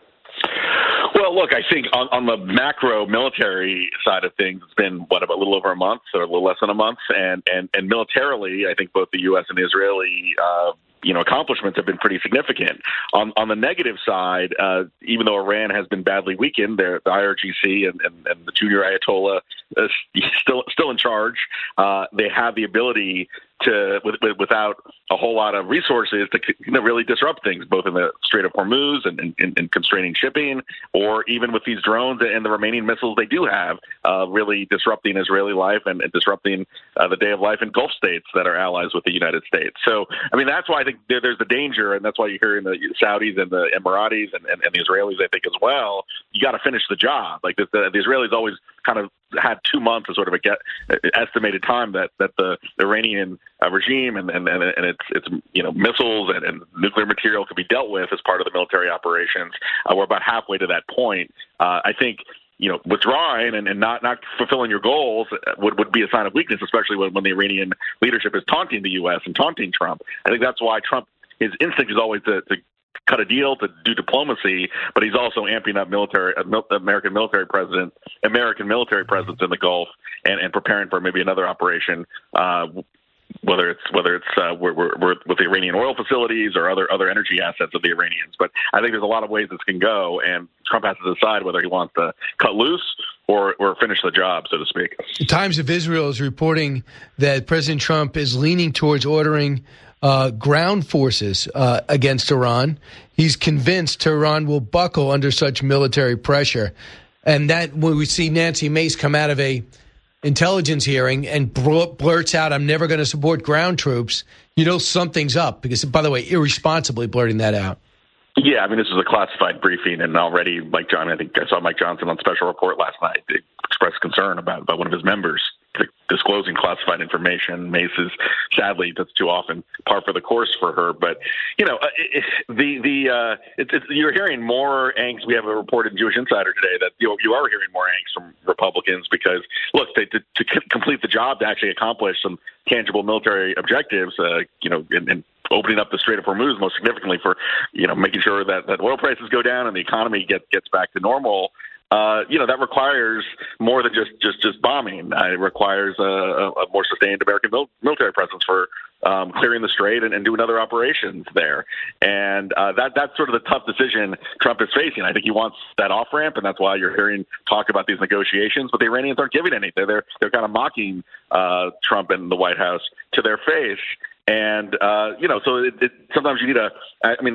Well, look, I think on the macro military side of things, it's been, a little over a month or a little less than a month. And militarily, I think both the U.S. and Israeli accomplishments have been pretty significant. On the negative side, even though Iran has been badly weakened, the IRGC and the junior Ayatollah is still in charge. They have the ability to, without a whole lot of resources, to really disrupt things, both in the Strait of Hormuz and constraining shipping, or even with these drones and the remaining missiles they do have, really disrupting Israeli life and disrupting the day of life in Gulf states that are allies with the United States. So, I mean, that's why I think there's the danger, and that's why you're hearing the Saudis and the Emiratis and the Israelis, I think, as well. You got to finish the job. Like the Israelis always kind of had 2 months as sort of estimated time that the Iranian regime and its missiles and nuclear material could be dealt with as part of the military operations. We're about halfway to that point. I think withdrawing and not fulfilling your goals would be a sign of weakness, especially when the Iranian leadership is taunting the U.S. and taunting Trump. I think that's why his instinct is always to cut a deal, to do diplomacy, but he's also amping up American military presence in the Gulf and preparing for maybe another operation, whether it's with the Iranian oil facilities or other energy assets of the Iranians. But I think there's a lot of ways this can go, and Trump has to decide whether he wants to cut loose or finish the job, so to speak. The Times of Israel is reporting that President Trump is leaning towards ordering ground forces against Iran. He's convinced Tehran will buckle under such military pressure. And that when we see Nancy Mace come out of a intelligence hearing and blurts out, "I'm never going to support ground troops," something's up, because, by the way, irresponsibly blurting that out. Yeah, I mean, this was a classified briefing, and already I think I saw Mike Johnson on Special Report last night express concern about one of his members disclosing classified information. Mace is, sadly, that's too often par for the course for her. But you're hearing more angst. We have a report in Jewish Insider today that you are hearing more angst from Republicans because, look, to complete the job, to actually accomplish some tangible military objectives, and opening up the Strait of Hormuz, most significantly for making sure that oil prices go down and the economy gets back to normal. That requires more than just bombing. It requires a more sustained American military presence for clearing the strait and doing other operations there. And that's sort of the tough decision Trump is facing. I think he wants that off-ramp, and that's why you're hearing talk about these negotiations. But the Iranians aren't giving anything. They're kind of mocking Trump and the White House to their face. And, so sometimes you need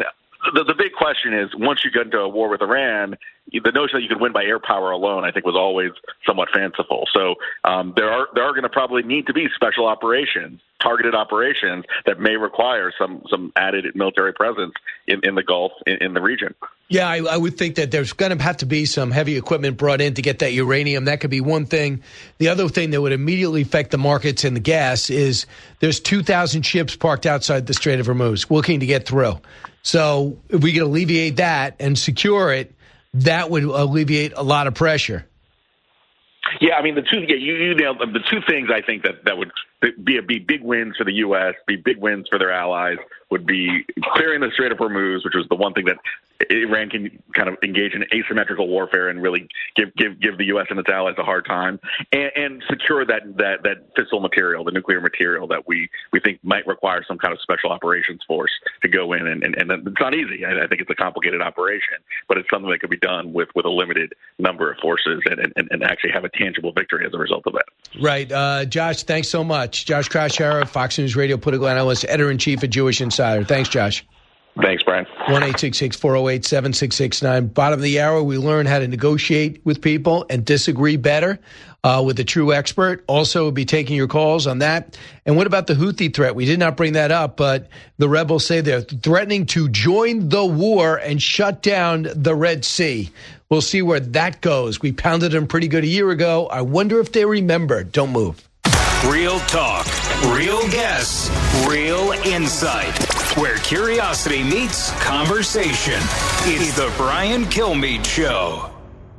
the big question is, once you get into a war with Iran, the notion that you could win by air power alone, I think, was always somewhat fanciful. So there are going to probably need to be special operations, targeted operations that may require some added military presence in the Gulf, in the region. Yeah, I would think that there's going to have to be some heavy equipment brought in to get that uranium. That could be one thing. The other thing that would immediately affect the markets and the gas is there's 2,000 ships parked outside the Strait of Hormuz looking to get through. So if we can alleviate that and secure it, that would alleviate a lot of pressure. Yeah, I mean, you nailed the two things I think that would be big wins for the U.S., be big wins for their allies, would be clearing the Strait of Hormuz, which was the one thing that Iran can kind of engage in asymmetrical warfare and really give the U.S. and its allies a hard time, and secure that fissile material, the nuclear material that we think might require some kind of special operations force to go in. And it's not easy. I think it's a complicated operation, but it's something that could be done with a limited number of forces and actually have a tangible victory as a result of that. Right. Josh, thanks so much. Josh Kraushaar, Fox News Radio political analyst, editor-in-chief at Jewish Insider. Thanks, Josh. Thanks, Brian. 1-866-408-7669. Bottom of the hour, we learn how to negotiate with people and disagree better with a true expert. Also, we'll be taking your calls on that. And what about the Houthi threat? We did not bring that up, but the rebels say they're threatening to join the war and shut down the Red Sea. We'll see where that goes. We pounded them pretty good a year ago. I wonder if they remember. Don't move. Real talk, real guests, real insight. Where curiosity meets conversation. It's the Brian Kilmeade Show.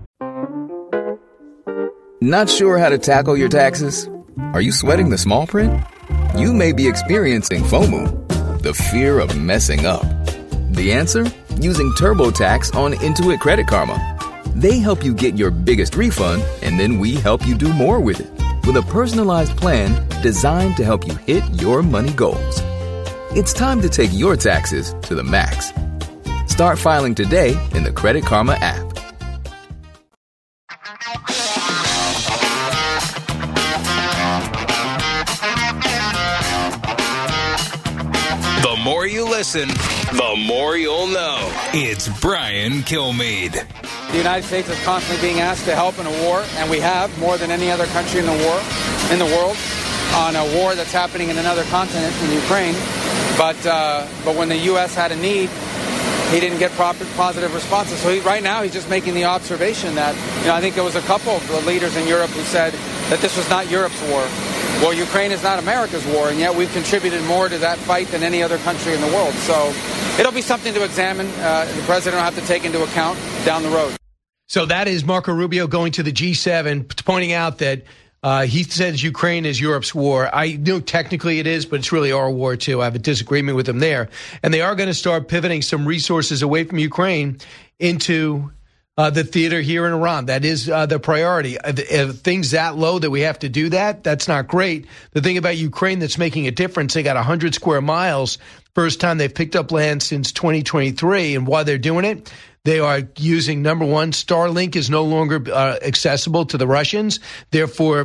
Not sure how to tackle your taxes? Are you sweating the small print? You may be experiencing FOMO, the fear of messing up. The answer? Using TurboTax on Intuit Credit Karma. They help you get your biggest refund, and then we help you do more with it. With a personalized plan designed to help you hit your money goals. It's time to take your taxes to the max. Start filing today in the Credit Karma app. The more you listen, the more you'll know. It's Brian Kilmeade. The United States is constantly being asked to help in a war, and we have more than any other country in the world, on a war that's happening in another continent, in Ukraine. But when the U.S. had a need, he didn't get positive responses. So right now he's just making the observation that, I think there was a couple of the leaders in Europe who said that this was not Europe's war. Well, Ukraine is not America's war, and yet we've contributed more to that fight than any other country in the world. So it'll be something to examine. The president will have to take into account down the road. So that is Marco Rubio going to the G7, pointing out that he says Ukraine is Europe's war. I know technically it is, but it's really our war, too. I have a disagreement with him there. And they are going to start pivoting some resources away from Ukraine into the theater here in Iran. That is the priority. If things that low that we have to do that, that's not great. The thing about Ukraine that's making a difference, they got 100 square miles. First time they've picked up land since 2023. And while they're doing it, they are using, number one, Starlink is no longer accessible to the Russians. Therefore,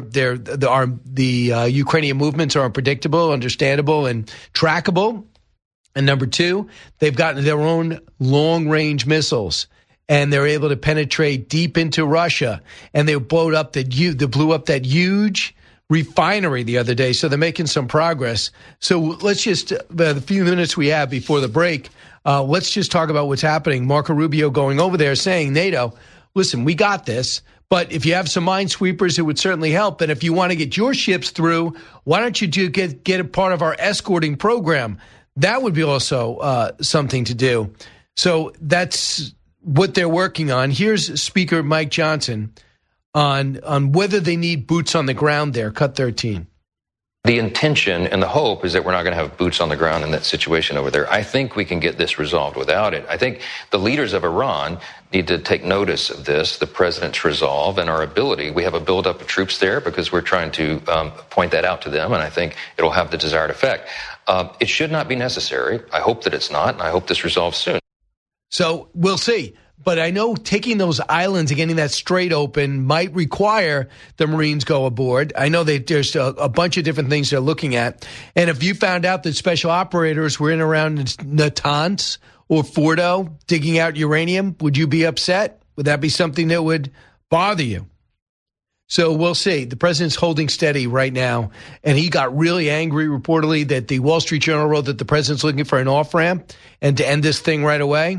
the Ukrainian movements are unpredictable, understandable, and trackable. And number two, they've gotten their own long-range missiles, and they're able to penetrate deep into Russia. And they blew up that huge refinery the other day. So they're making some progress. So let's just, the few minutes we have before the break, let's just talk about what's happening. Marco Rubio going over there saying, NATO, listen, we got this, but if you have some minesweepers, it would certainly help. And if you want to get your ships through, why don't you get a part of our escorting program? That would be also something to do. So that's what they're working on. Here's Speaker Mike Johnson on whether they need boots on the ground there. Cut 13. The intention and the hope is that we're not going to have boots on the ground in that situation over there. I think we can get this resolved without it. I think the leaders of Iran need to take notice of this, the president's resolve and our ability. We have a buildup of troops there because we're trying to point that out to them, and I think it'll have the desired effect. It should not be necessary. I hope that it's not, and I hope this resolves soon. So we'll see. But I know taking those islands and getting that strait open might require the Marines go aboard. I know that there's a bunch of different things they're looking at. And if you found out that special operators were in around Natanz or Fordo digging out uranium, would you be upset? Would that be something that would bother you? So we'll see. The president's holding steady right now, and he got really angry reportedly that the Wall Street Journal wrote that the president's looking for an off-ramp and to end this thing right away.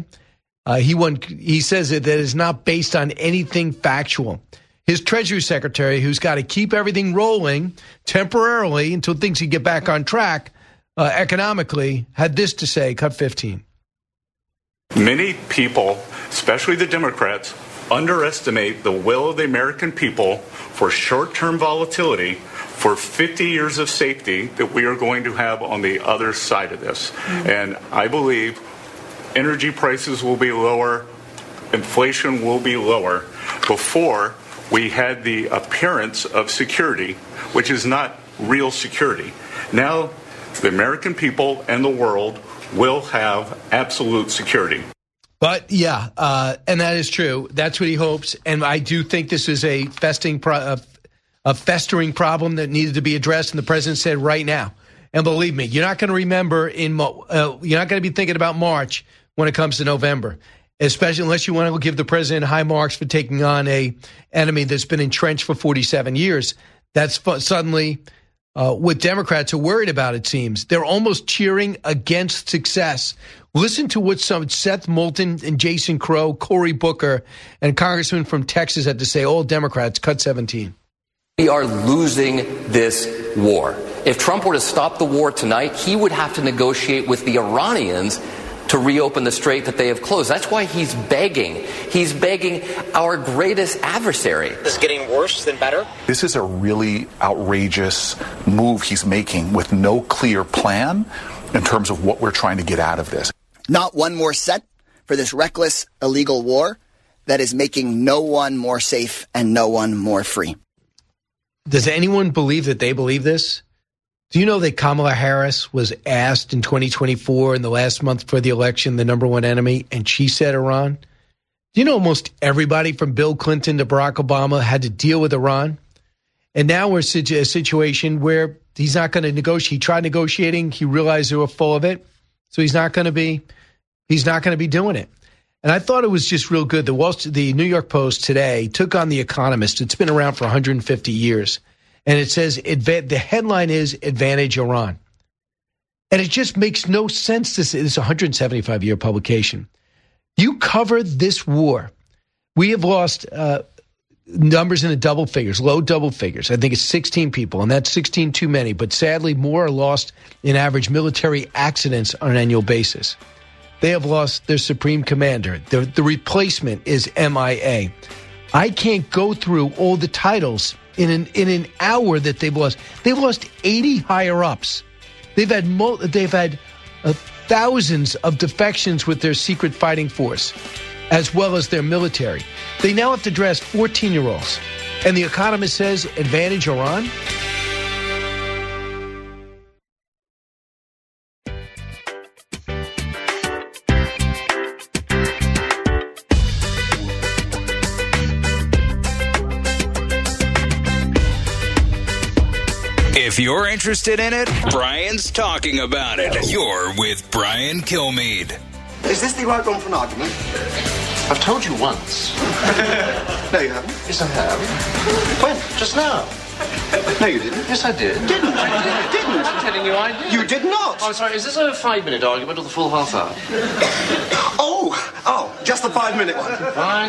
He says that is not based on anything factual. His Treasury Secretary, who's got to keep everything rolling temporarily until things can get back on track economically, had this to say, cut 15. Many people, especially the Democrats, underestimate the will of the American people for short-term volatility, for 50 years of safety that we are going to have on the other side of this. And I believe energy prices will be lower, inflation will be lower before we had the appearance of security, which is not real security. Now, the American people and the world will have absolute security. But, yeah, and that is true. That's what he hopes. And I do think this is a festering problem that needed to be addressed. And the president said right now. And believe me, you're not going to remember you're not going to be thinking about March when it comes to November, especially unless you want to give the president high marks for taking on a enemy that's been entrenched for 47 years. That's suddenly what Democrats are worried about, it seems. They're almost cheering against success. Listen to what some Seth Moulton and Jason Crow, Cory Booker, and Congressman from Texas had to say. All Democrats, cut 17. We are losing this war. If Trump were to stop the war tonight, he would have to negotiate with the Iranians to reopen the strait that they have closed. That's why he's begging. He's begging our greatest adversary. This is getting worse than better. This is a really outrageous move he's making with no clear plan in terms of what we're trying to get out of this. Not one more cent for this reckless, illegal war that is making no one more safe and no one more free. Does anyone believe that they believe this? Do you know that Kamala Harris was asked in 2024, in the last month for the election, the number one enemy, and she said Iran? Do you know almost everybody from Bill Clinton to Barack Obama had to deal with Iran? And now we're in a situation where he's not going to negotiate. He tried negotiating. He realized they were full of it. So he's not going to be doing it. And I thought it was just real good. The New York Post today took on The Economist. It's been around for 150 years. And it says, the headline is Advantage Iran. And it just makes no sense. This is a 175-year publication. You cover this war. We have lost numbers in the double figures, low double figures. I think it's 16 people, and that's 16 too many. But sadly, more are lost in average military accidents on an annual basis. They have lost their supreme commander. The replacement is MIA. I can't go through all the titles in an hour that they've lost. They've lost 80 higher-ups. They've had thousands of defections with their secret fighting force, as well as their military. They now have to dress 14-year-olds. And The Economist says, Advantage Iran? If you're interested in it, Brian's talking about it. You're with Brian Kilmeade. Is this the right one for an argument? I've told you once. No, you haven't. Yes, I have. When? Just now. No, you didn't. Yes, I did. Didn't. Didn't. I'm telling you I did. You did not. Oh, I'm sorry. Is this a 5-minute argument or the full half hour? Oh, just the 5-minute one. Fine.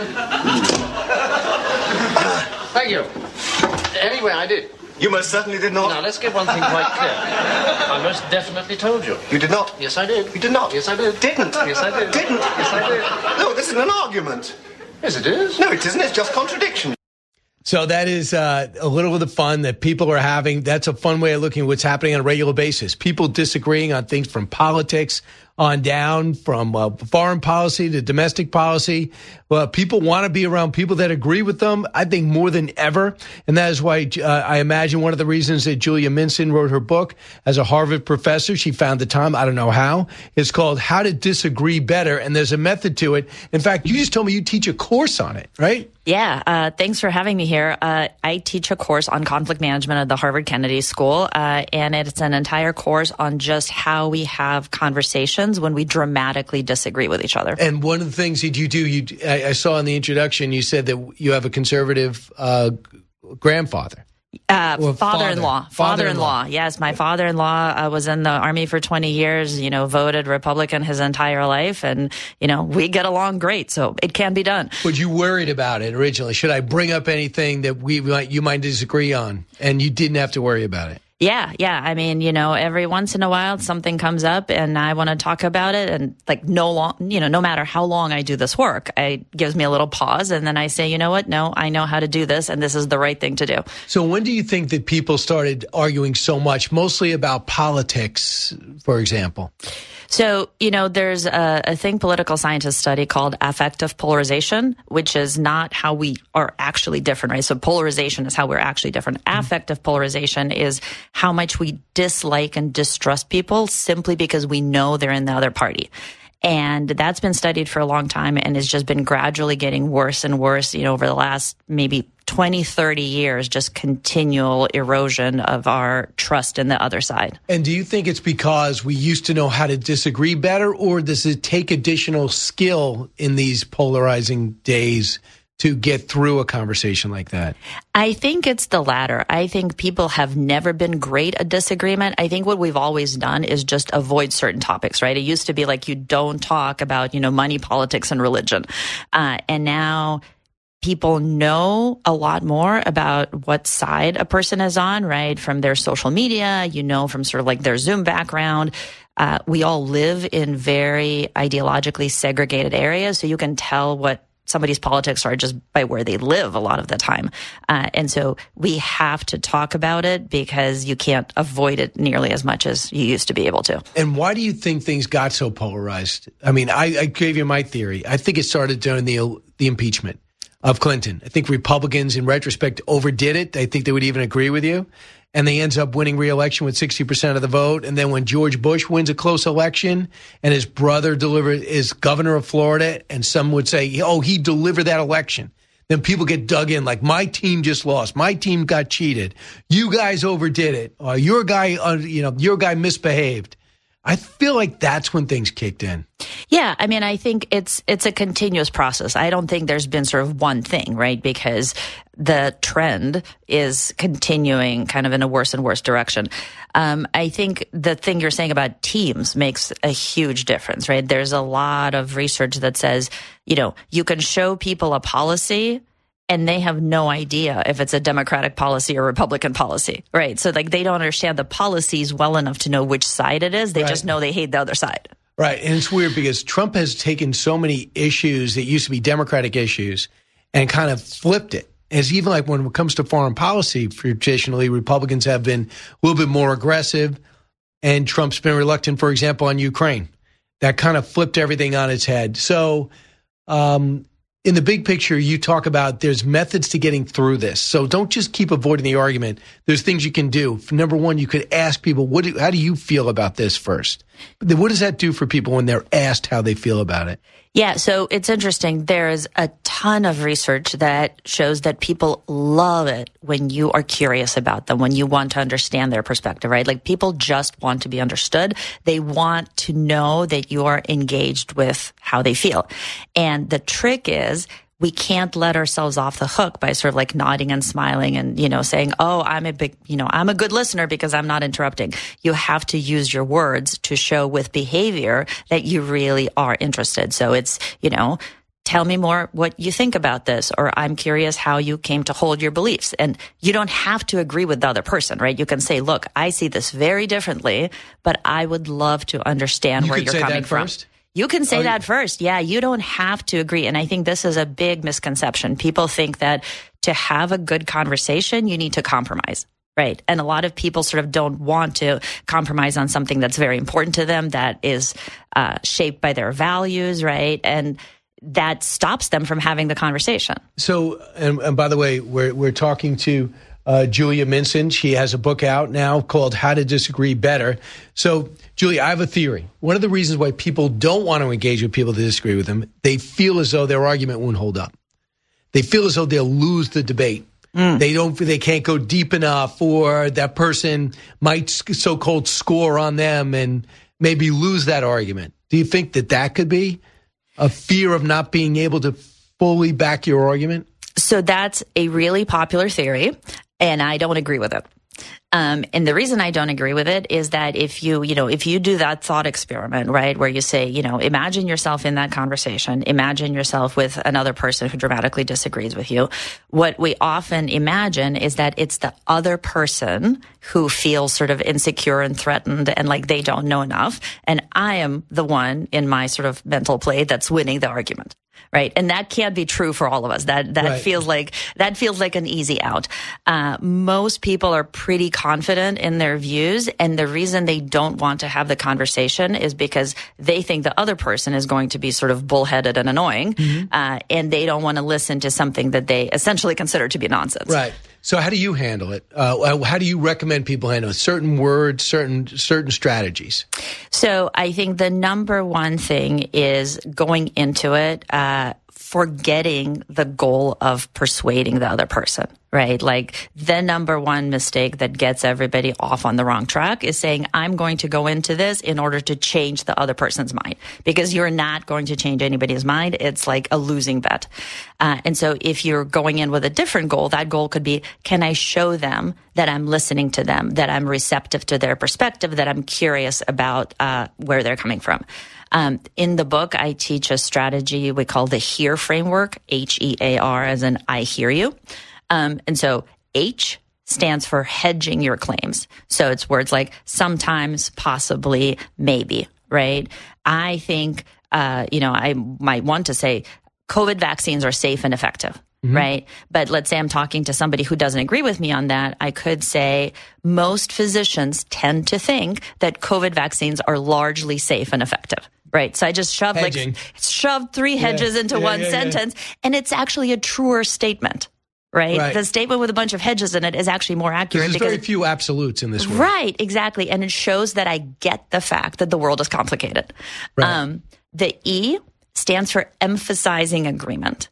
Thank you. Anyway, I did. You most certainly did not. Now, let's get one thing quite clear. I most definitely told you. You did not. Yes, I did. You did not. Yes, I did. Didn't. Yes, I did. Didn't. Yes, I did. No, this isn't an argument. Yes, it is. No, it isn't. It's just contradiction. So that is a little of the fun that people are having. That's a fun way of looking at what's happening on a regular basis. People disagreeing on things from politics on down, from foreign policy to domestic policy. Well, people want to be around people that agree with them, I think, more than ever. And that is why I imagine one of the reasons that Julia Minson wrote her book as a Harvard professor. She found the time. I don't know how. It's called How to Disagree Better. And there's a method to it. In fact, you just told me you teach a course on it, right? Yeah. Thanks for having me here. I teach a course on conflict management at the Harvard Kennedy School. And it's an entire course on just how we have conversations happens when we dramatically disagree with each other. And one of the things that you do, I saw in the introduction, you said that you have a conservative grandfather. Father-in-law. Yes, my father-in-law was in the Army for 20 years, voted Republican his entire life. And, we get along great. So it can be done. But you worried about it originally. Should I bring up anything that you might disagree on? And you didn't have to worry about it. Yeah. I mean, every once in a while something comes up and I want to talk about it, and no matter how long I do this work, it gives me a little pause, and then I say, you know what? No, I know how to do this, and this is the right thing to do. So when do you think that people started arguing so much, mostly about politics, for example? So, there's a thing political scientists study called affective polarization, which is not how we are actually different, right? So polarization is how we're actually different. Affective polarization is how much we dislike and distrust people simply because we know they're in the other party. And that's been studied for a long time and has just been gradually getting worse and worse, over the last maybe 20, 30 years, just continual erosion of our trust in the other side. And do you think it's because we used to know how to disagree better, or does it take additional skill in these polarizing days to get through a conversation like that? I think it's the latter. I think people have never been great at disagreement. I think what we've always done is just avoid certain topics, right? It used to be like you don't talk about, money, politics, and religion. And now people know a lot more about what side a person is on, right? From their social media, from sort of like their Zoom background. We all live in very ideologically segregated areas, so you can tell what somebody's politics are just by where they live a lot of the time. And so we have to talk about it because you can't avoid it nearly as much as you used to be able to. And why do you think things got so polarized? I mean, I gave you my theory. I think it started during the impeachment of Clinton. I think Republicans, in retrospect, overdid it. I think they would even agree with you. And they ends up winning re-election with 60% of the vote. And then when George Bush wins a close election and his brother is governor of Florida, and some would say, oh, he delivered that election, then people get dug in like, my team just lost. My team got cheated. You guys overdid it. Or your guy misbehaved. I feel like that's when things kicked in. Yeah, I mean, I think it's a continuous process. I don't think there's been sort of one thing, right? Because the trend is continuing kind of in a worse and worse direction. I think the thing you're saying about teams makes a huge difference, right? There's a lot of research that says, you can show people a policy and they have no idea if it's a Democratic policy or Republican policy, right? So they don't understand the policies well enough to know which side it is. They just know they hate the other side. Right. And it's weird because Trump has taken so many issues that used to be Democratic issues and kind of flipped it. As even like when it comes to foreign policy, traditionally Republicans have been a little bit more aggressive, and Trump's been reluctant, for example, on Ukraine. That kind of flipped everything on its head. So, in the big picture, you talk about there's methods to getting through this. So don't just keep avoiding the argument. There's things you can do. Number one, you could ask people, how do you feel about this first? What does that do for people when they're asked how they feel about it? Yeah, so it's interesting. There's a ton of research that shows that people love it when you are curious about them, when you want to understand their perspective, right? Like people just want to be understood. They want to know that you are engaged with how they feel. And the trick is we can't let ourselves off the hook by sort of like nodding and smiling and, saying, oh, I'm a good listener because I'm not interrupting. You have to use your words to show with behavior that you really are interested. So it's, tell me more what you think about this, or I'm curious how you came to hold your beliefs. And you don't have to agree with the other person, right? You can say, look, I see this very differently, but I would love to understand where you're coming from. First? You can say that first. Yeah, you don't have to agree. And I think this is a big misconception. People think that to have a good conversation, you need to compromise, right? And a lot of people sort of don't want to compromise on something that's very important to them, that is shaped by their values, right? And that stops them from having the conversation. So, and by the way, we're talking to Julia Minson. She has a book out now called How to Disagree Better. So, Julia, I have a theory. One of the reasons why people don't want to engage with people that disagree with them, they feel as though their argument won't hold up. They feel as though they'll lose the debate. They can't go deep enough, or that person might so-called score on them and maybe lose that argument. Do you think that could be a fear of not being able to fully back your argument? So that's a really popular theory, and I don't agree with it. And the reason I don't agree with it is that if you do that thought experiment, right, where you say, imagine yourself in that conversation, imagine yourself with another person who dramatically disagrees with you. What we often imagine is that it's the other person who feels sort of insecure and threatened and like they don't know enough. And I am the one in my sort of mental play that's winning the argument. Right. And that can't be true for all of us. That right. feels like an easy out. Most people are pretty confident in their views. And the reason they don't want to have the conversation is because they think the other person is going to be sort of bullheaded and annoying. Mm-hmm. And they don't want to listen to something that they essentially consider to be nonsense. Right. So how do you handle it? How do you recommend people handle it? Certain words, certain strategies? So I think the number one thing is going into it, forgetting the goal of persuading the other person, right? Like the number one mistake that gets everybody off on the wrong track is saying, I'm going to go into this in order to change the other person's mind, because you're not going to change anybody's mind. It's like a losing bet. And so if you're going in with a different goal, that goal could be, can I show them that I'm listening to them, that I'm receptive to their perspective, that I'm curious about where they're coming from? In the book, I teach a strategy we call the HEAR framework, HEAR, as in I hear you. And so H stands for hedging your claims. So it's words like sometimes, possibly, maybe, right? I think, I might want to say COVID vaccines are safe and effective. Mm-hmm. Right. But let's say I'm talking to somebody who doesn't agree with me on that. I could say most physicians tend to think that COVID vaccines are largely safe and effective. Right. So I just shoved three hedges into one sentence. And it's actually a truer statement. Right? The statement with a bunch of hedges in it is actually more accurate. There's very few absolutes in this world. Right. Exactly. And it shows that I get the fact that the world is complicated. Right. The E stands for emphasizing agreement.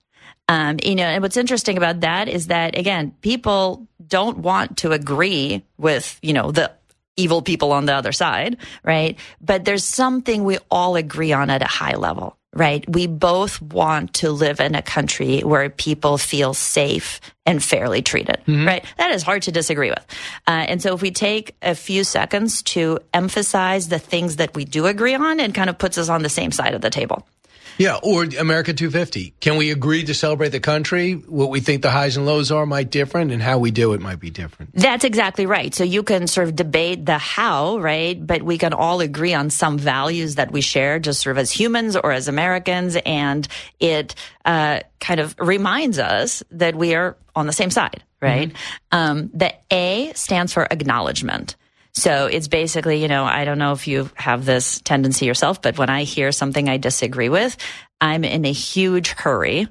And what's interesting about that is that, again, people don't want to agree with, the evil people on the other side, right? But there's something we all agree on at a high level, right? We both want to live in a country where people feel safe and fairly treated, right? That is hard to disagree with. And so if we take a few seconds to emphasize the things that we do agree on, it kind of puts us on the same side of the table. Yeah, or America 250. Can we agree to celebrate the country? What we think the highs and lows are might different, and how we do it might be different. That's exactly right. So you can sort of debate the how, right? But we can all agree on some values that we share just sort of as humans or as Americans, and it kind of reminds us that we are on the same side, right? Mm-hmm. The A stands for acknowledgement. So it's basically, I don't know if you have this tendency yourself, but when I hear something I disagree with, I'm in a huge hurry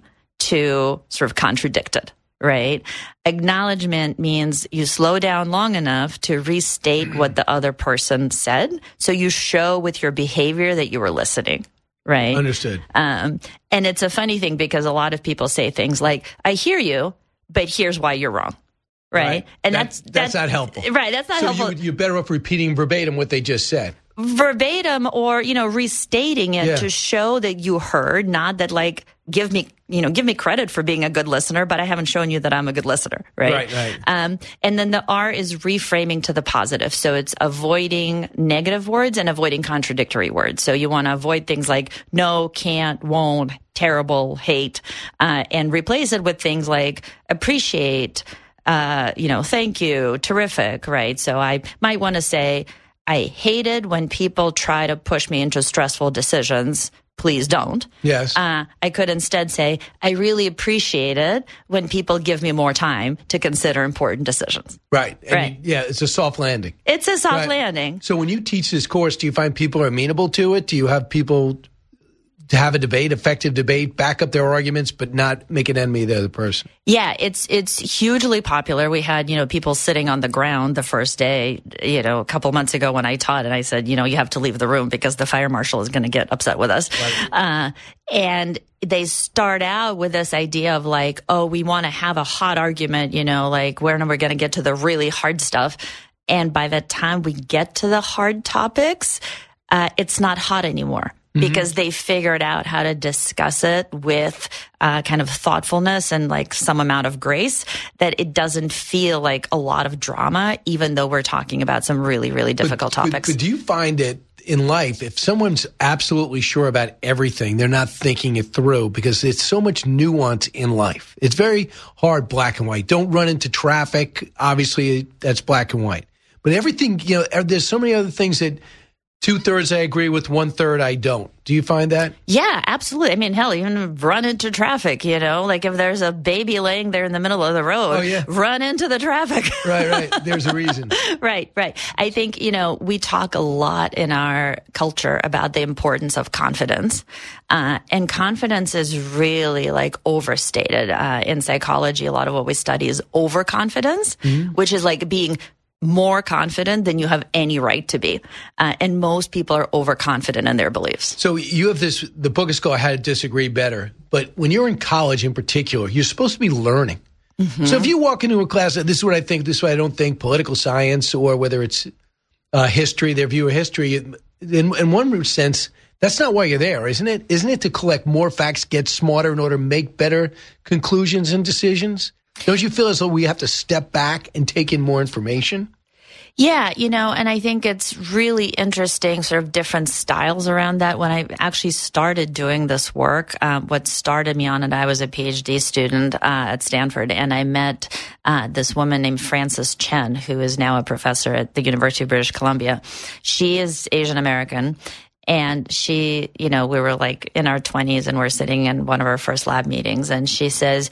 to sort of contradict it, right? Acknowledgement means you slow down long enough to restate what the other person said. So you show with your behavior that you were listening. Right. Understood. And it's a funny thing because a lot of people say things like, I hear you, but here's why you're wrong. Right. And that's not helpful. Right. That's not helpful. So you're better off repeating verbatim what they just said. Verbatim or, restating it to show that you heard, not that like, give me credit for being a good listener, but I haven't shown you that I'm a good listener. Right. Right. And then the R is reframing to the positive. So it's avoiding negative words and avoiding contradictory words. So you want to avoid things like no, can't, won't, terrible, hate, and replace it with things like appreciate, thank you, terrific, right? So I might want to say, I hated when people try to push me into stressful decisions. Please don't. Yes. I could instead say, I really appreciate it when people give me more time to consider important decisions. Right. Right. It's a soft landing. It's a soft landing. So when you teach this course, do you find people are amenable to it? Do you have people to have a debate, effective debate, back up their arguments, but not make an enemy of the other person? Yeah, it's hugely popular. We had, people sitting on the ground the first day, a couple months ago when I taught, and I said, you have to leave the room because the fire marshal is going to get upset with us. Right. And they start out with this idea of like, oh, we want to have a hot argument, like when we're going to get to the really hard stuff. And by the time we get to the hard topics, it's not hot anymore. because they figured out how to discuss it with kind of thoughtfulness and like some amount of grace, that it doesn't feel like a lot of drama, even though we're talking about some really, really difficult topics. But do you find that in life, if someone's absolutely sure about everything, they're not thinking it through, because it's so much nuance in life. It's very hard black and white. Don't run into traffic. Obviously, that's black and white. But everything, there's so many other things that 2/3 I agree with, 1/3 I don't. Do you find that? Yeah, absolutely. I mean, hell, even run into traffic, like if there's a baby laying there in the middle of the road, run into the traffic. Right. There's a reason. Right. I think, we talk a lot in our culture about the importance of confidence. And confidence is really like overstated. In psychology, a lot of what we study is overconfidence, which is like being more confident than you have any right to be. And most people are overconfident in their beliefs. So you have the book is called How to Disagree Better. But when you're in college in particular, you're supposed to be learning. Mm-hmm. So if you walk into a class, this is what I think, this is what I don't think, political science, or whether it's history, their view of history, in one sense, that's not why you're there, isn't it? Isn't it to collect more facts, get smarter in order to make better conclusions and decisions? Don't you feel as though we have to step back and take in more information? Yeah, and I think it's really interesting, sort of different styles around that. When I actually started doing this work, what started me on it, I was a PhD student at Stanford, and I met this woman named Frances Chen, who is now a professor at the University of British Columbia. She is Asian American. And she, we were like in our 20s, and we're sitting in one of our first lab meetings, and she says,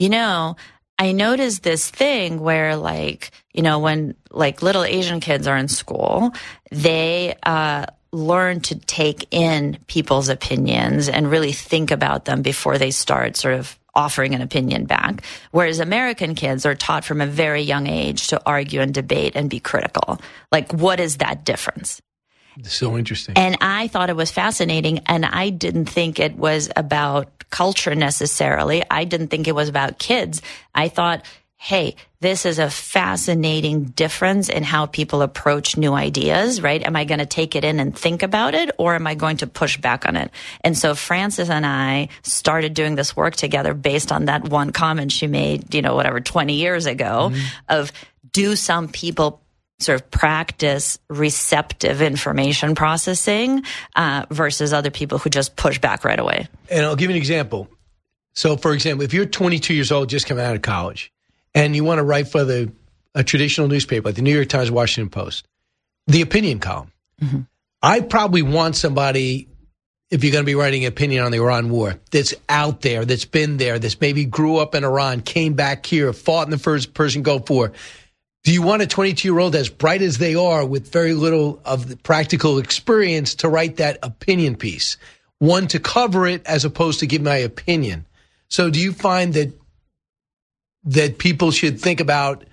I noticed this thing where when little Asian kids are in school, they learn to take in people's opinions and really think about them before they start sort of offering an opinion back. Whereas American kids are taught from a very young age to argue and debate and be critical. Like, what is that difference? So interesting. And I thought it was fascinating, and I didn't think it was about culture necessarily. I didn't think it was about kids. I thought, hey, this is a fascinating difference in how people approach new ideas, right? Am I going to take it in and think about it, or am I going to push back on it? And so Frances and I started doing this work together based on that one comment she made, 20 years ago, of, do some people sort of practice receptive information processing versus other people who just push back right away? And I'll give you an example. So, for example, if you're 22 years old, just coming out of college, and you want to write for a traditional newspaper like the New York Times, Washington Post, the opinion column, I probably want somebody, if you're going to be writing an opinion on the Iran war, that's out there, that's been there, that's maybe grew up in Iran, came back here, fought in the First Persian Gulf War. Do you want a 22-year-old as bright as they are with very little of the practical experience to write that opinion piece? One, to cover it as opposed to give my opinion. So do you find that people should think about,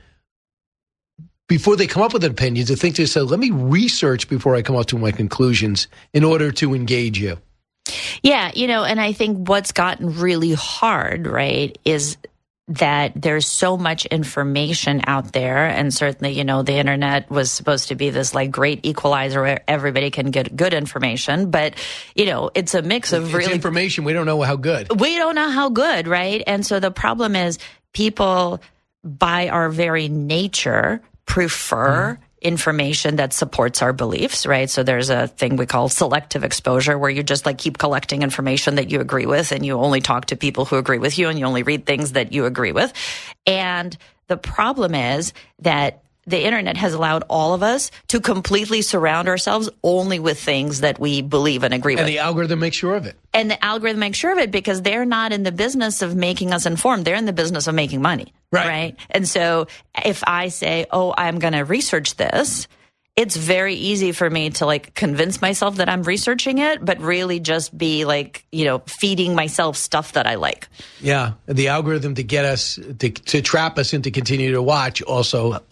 before they come up with an opinion, to think to themselves, let me research before I come up to my conclusions in order to engage you? Yeah, and I think what's gotten really hard, right, is that there's so much information out there, and certainly, the internet was supposed to be this great equalizer where everybody can get good information, but it's a mix of it's information. We don't know how good. We don't know how good, right? And so the problem is people, by our very nature, prefer information that supports our beliefs, right? So there's a thing we call selective exposure, where you just keep collecting information that you agree with, and you only talk to people who agree with you, and you only read things that you agree with. And the problem is that the internet has allowed all of us to completely surround ourselves only with things that we believe and agree with. And the algorithm makes sure of it. And the algorithm makes sure of it because they're not in the business of making us informed. They're in the business of making money. Right? And so if I say, I'm going to research this, it's very easy for me to convince myself that I'm researching it, but really just be feeding myself stuff that I like. Yeah. The algorithm to get us, to trap us into continue to watch also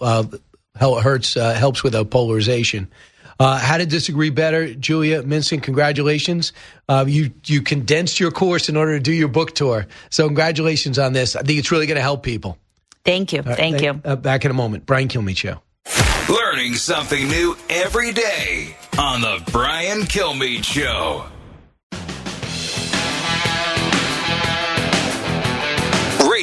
helps with our polarization. How to Disagree Better. Julia Minson, congratulations. You condensed your course in order to do your book tour. So congratulations on this. I think it's really going to help people. Thank you. Thank you. Back in a moment. Brian Kilmeade Show. Learning something new every day on the Brian Kilmeade Show.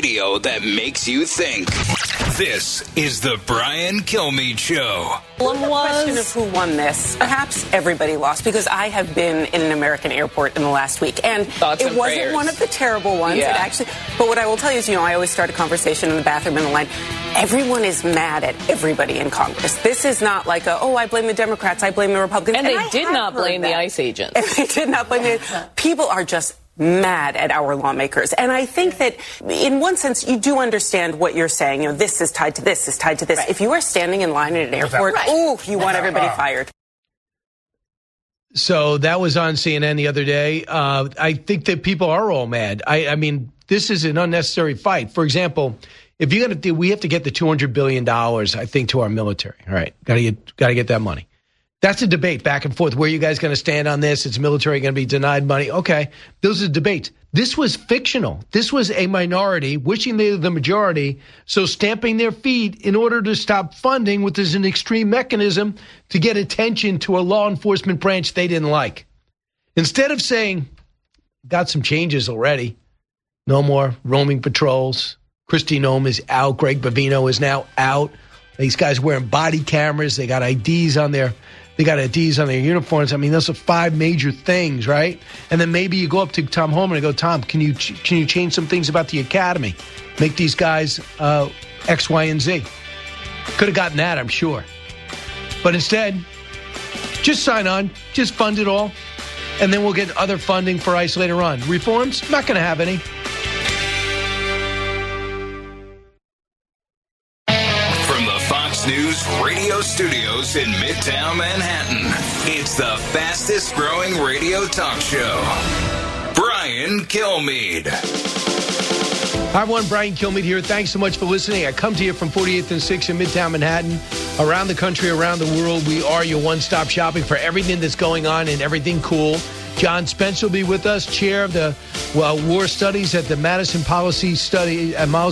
radio that makes you think. This is the Brian Kilmeade Show. The question of who won this. Perhaps everybody lost, because I have been in an American airport in the last week, and it wasn't one of the terrible ones. Yeah. It actually, but what I will tell you is, I always start a conversation in the bathroom in the line. Everyone is mad at everybody in Congress. This is not like I blame the Democrats, I blame the Republicans. And they did not blame the ICE agents. And they did not blame the people are just mad at our lawmakers. And I think that in one sense, you do understand what you're saying. This is tied to this, this is tied to this. Right. If you are standing in line at an airport, you want everybody fired. So that was on CNN the other day. I think that people are all mad. I mean, this is an unnecessary fight. For example, if you're going to we have to get the $200 billion, I think, to our military. All right. Got to get that money. That's a debate back and forth. Where are you guys going to stand on this? Is military going to be denied money? Okay. Those are debates. This was fictional. This was a minority wishing they were the majority, so stamping their feet in order to stop funding, which is an extreme mechanism to get attention to a law enforcement branch they didn't like. Instead of saying, got some changes already, no more roaming patrols, Kristi Noem is out, Greg Bavino is now out. These guys wearing body cameras, they got IDs on their uniforms. I mean, those are 5 major things, right? And then maybe you go up to Tom Homan and go, Tom, can you change some things about the academy? Make these guys X, Y, and Z. Could have gotten that, I'm sure. But instead, just sign on, just fund it all, and then we'll get other funding for ICE later on. Reforms? Not going to have any. News radio studios in Midtown Manhattan. It's the fastest growing radio talk show. Brian Kilmeade. Hi, everyone. Brian Kilmeade here. Thanks so much for listening. I come to you from 48th and 6th in Midtown Manhattan. Around the country, around the world, we are your one-stop shopping for everything that's going on and everything cool. John Spence will be with us, chair of the war studies at the Madison Policy Studies,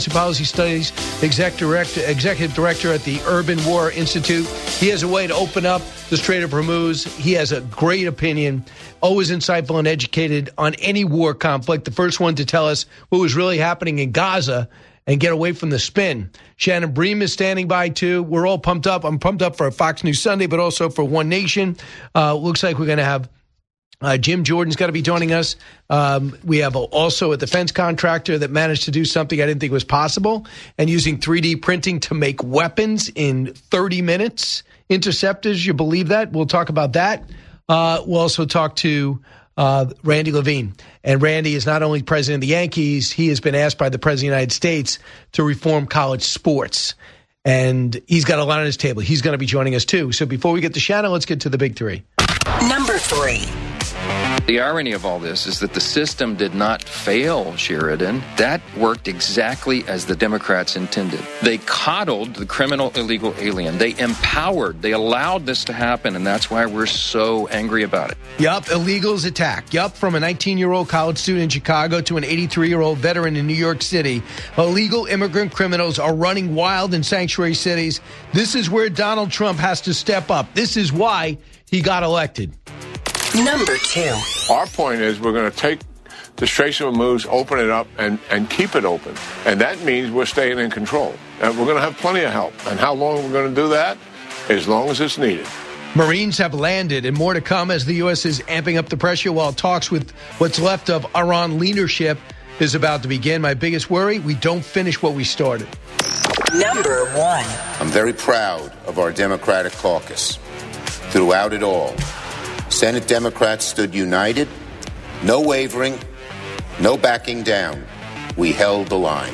executive director at the Urban War Institute. He has a way to open up the Strait of Hormuz. He has a great opinion, always insightful and educated on any war conflict. The first one to tell us what was really happening in Gaza and get away from the spin. Shannon Bream is standing by, too. We're all pumped up. I'm pumped up for Fox News Sunday, but also for One Nation. Looks like we're going to have Jim Jordan's got to be joining us. We have also a defense contractor that managed to do something I didn't think was possible, and using 3D printing to make weapons in 30 minutes. Interceptors, you believe that? We'll talk about that. We'll also talk to Randy Levine. And Randy is not only president of the Yankees, he has been asked by the president of the United States to reform college sports. And he's got a lot on his table. He's going to be joining us, too. So before we get to Shannon, let's get to the big 3. Number 3. The irony of all this is that the system did not fail Sheridan. That worked exactly as the Democrats intended. They coddled the criminal illegal alien. They empowered, they allowed this to happen, and that's why we're so angry about it. Yup, illegals attack. Yup, from a 19-year-old college student in Chicago to an 83-year-old veteran in New York City. Illegal immigrant criminals are running wild in sanctuary cities. This is where Donald Trump has to step up. This is why he got elected. Number 2. Our point is we're going to take the Strait of Hormuz, open it up, and keep it open. And that means we're staying in control. And we're going to have plenty of help. And how long we're going to do that? As long as it's needed. Marines have landed, and more to come as the U.S. is amping up the pressure while talks with what's left of Iran leadership is about to begin. My biggest worry, we don't finish what we started. Number 1. I'm very proud of our Democratic caucus. Throughout it all, Senate Democrats stood united, no wavering, no backing down. We held the line.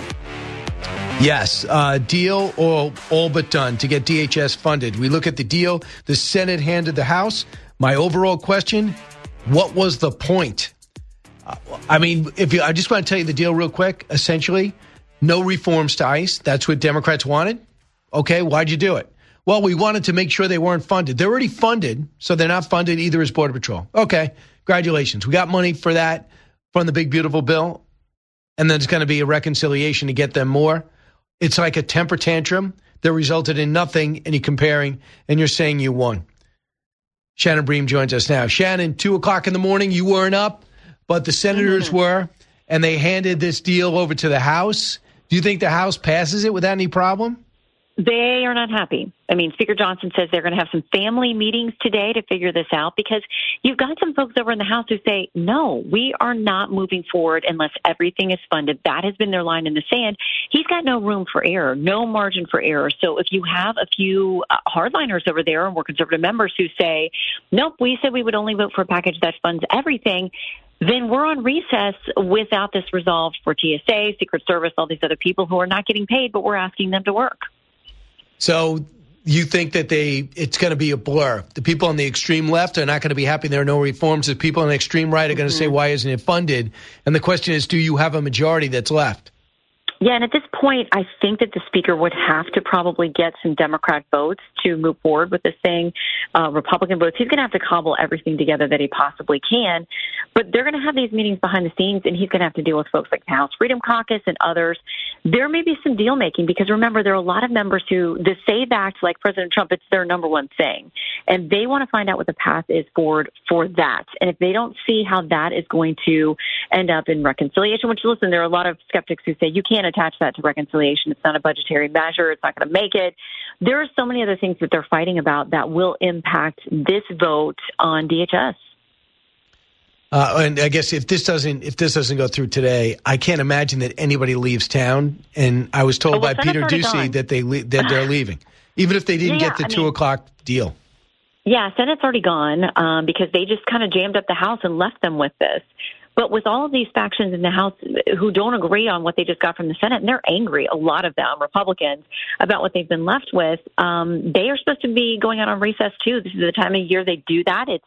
Yes, deal all but done to get DHS funded. We look at the deal the Senate handed the House. My overall question, what was the point? I just want to tell you the deal real quick. Essentially, no reforms to ICE. That's what Democrats wanted. Okay, why'd you do it? Well, we wanted to make sure they weren't funded. They're already funded, so they're not funded either as Border Patrol. Okay, congratulations. We got money for that from the big, beautiful bill, and then it's going to be a reconciliation to get them more. It's like a temper tantrum that resulted in nothing, and you're comparing, and you're saying you won. Shannon Bream joins us now. Shannon, 2 o'clock in the morning, you weren't up, but the senators were, and they handed this deal over to the House. Do you think the House passes it without any problem? They are not happy. I mean, Speaker Johnson says they're going to have some family meetings today to figure this out, because you've got some folks over in the House who say, no, we are not moving forward unless everything is funded. That has been their line in the sand. He's got no room for error, no margin for error. So if you have a few hardliners over there and more conservative members who say, nope, we said we would only vote for a package that funds everything, then we're on recess without this resolved for TSA, Secret Service, all these other people who are not getting paid, but we're asking them to work. So you think that it's going to be a blur? The people on the extreme left are not going to be happy there are no reforms. The people on the extreme right are going to say, why isn't it funded? And the question is, do you have a majority that's left? Yeah, and at this point, I think that the Speaker would have to probably get some Democrat votes to move forward with this thing, Republican votes. He's going to have to cobble everything together that he possibly can. But they're going to have these meetings behind the scenes, and he's going to have to deal with folks like the House Freedom Caucus and others. There may be some deal-making, because remember, there are a lot of members who, the SAVE Act, like President Trump, it's their number one thing. And they want to find out what the path is forward for that. And if they don't see how that is going to end up in reconciliation, which, listen, there are a lot of skeptics who say you can't attach that to reconciliation. It's not a budgetary measure. It's not going to make it. There are so many other things that they're fighting about that will impact this vote on DHS. And I guess if this doesn't go through today, I can't imagine that anybody leaves town. And I was told by Peter Doocy that they're leaving, even if they didn't get the 2 o'clock deal. Yeah, Senate's already gone because they just kind of jammed up the House and left them with this. But with all of these factions in the House who don't agree on what they just got from the Senate, and they're angry, a lot of them, Republicans, about what they've been left with, they are supposed to be going out on recess, too. This is the time of year they do that. It's,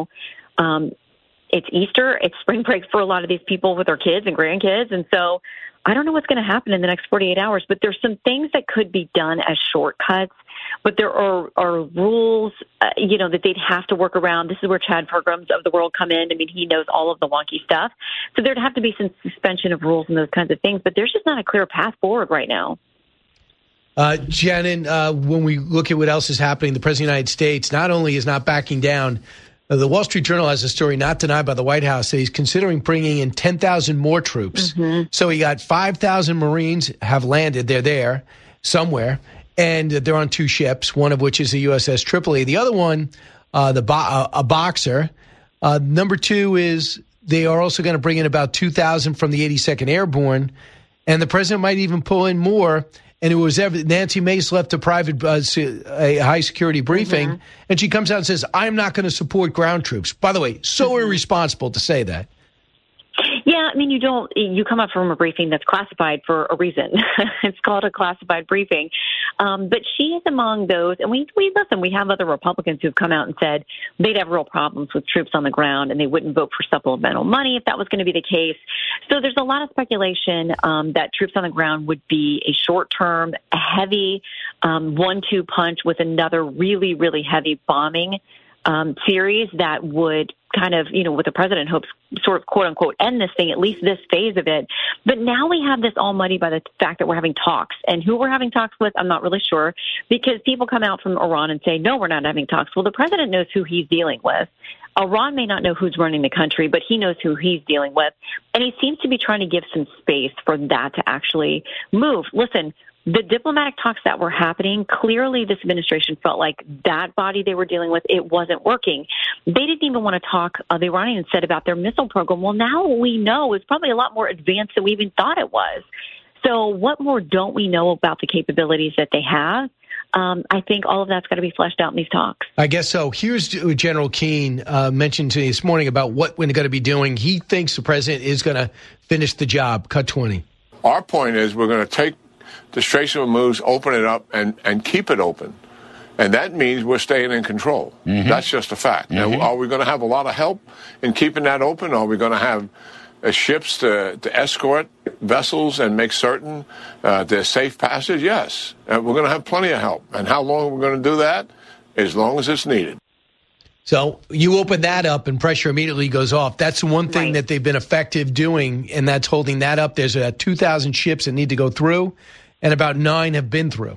it's Easter. It's spring break for a lot of these people with their kids and grandkids. And so I don't know what's going to happen in the next 48 hours, but there's some things that could be done as shortcuts. But there are rules, that they'd have to work around. This is where Chad Pergrams of the world come in. I mean, he knows all of the wonky stuff. So there'd have to be some suspension of rules and those kinds of things. But there's just not a clear path forward right now. Shannon, when we look at what else is happening, the President of the United States not only is not backing down. The Wall Street Journal has a story not denied by the White House that he's considering bringing in 10,000 more troops. Mm-hmm. So he got 5,000 Marines have landed. They're there somewhere. And they're on 2 ships, one of which is the USS Tripoli. The other one, a Boxer. Number 2 is they are also going to bring in about 2,000 from the 82nd Airborne. And the president might even pull in more. And it was Nancy Mace left a private, a high-security briefing, and she comes out and says, I'm not going to support ground troops. By the way, so irresponsible to say that. Yeah, I mean, you come up from a briefing that's classified for a reason. It's called a classified briefing. But she is among those, and we have other Republicans who've come out and said they'd have real problems with troops on the ground and they wouldn't vote for supplemental money if that was going to be the case. So there's a lot of speculation that troops on the ground would be a short-term, heavy 1-2 punch with another really, really heavy bombing series that would kind of, what the president hopes sort of quote unquote end this thing, at least this phase of it. But now we have this all muddy by the fact that we're having talks, and who we're having talks with, I'm not really sure, because people come out from Iran and say, no, we're not having talks. Well, the president knows who he's dealing with. Iran may not know who's running the country, but he knows who he's dealing with. And he seems to be trying to give some space for that to actually move. Listen, the diplomatic talks that were happening, clearly this administration felt like that body they were dealing with, it wasn't working. They didn't even want to talk, the Iranians said, about their missile program. Well, now we know it's probably a lot more advanced than we even thought it was. So what more don't we know about the capabilities that they have? I think all of that's got to be fleshed out in these talks. I guess so. Here's General Keane mentioned to me this morning about what we're going to be doing. He thinks the president is going to finish the job, cut 20. Our point is we're going to take the Strait of Hormuz, open it up, and keep it open. And that means we're staying in control. Mm-hmm. That's just a fact. Mm-hmm. Now, are we going to have a lot of help in keeping that open? Are we going to have ships to escort vessels and make certain there's safe passage? Yes. We're going to have plenty of help. And how long we're going to do that? As long as it's needed. So you open that up and pressure immediately goes off. That's one thing that they've been effective doing, and that's holding that up. There's 2,000 ships that need to go through, and about 9 have been through.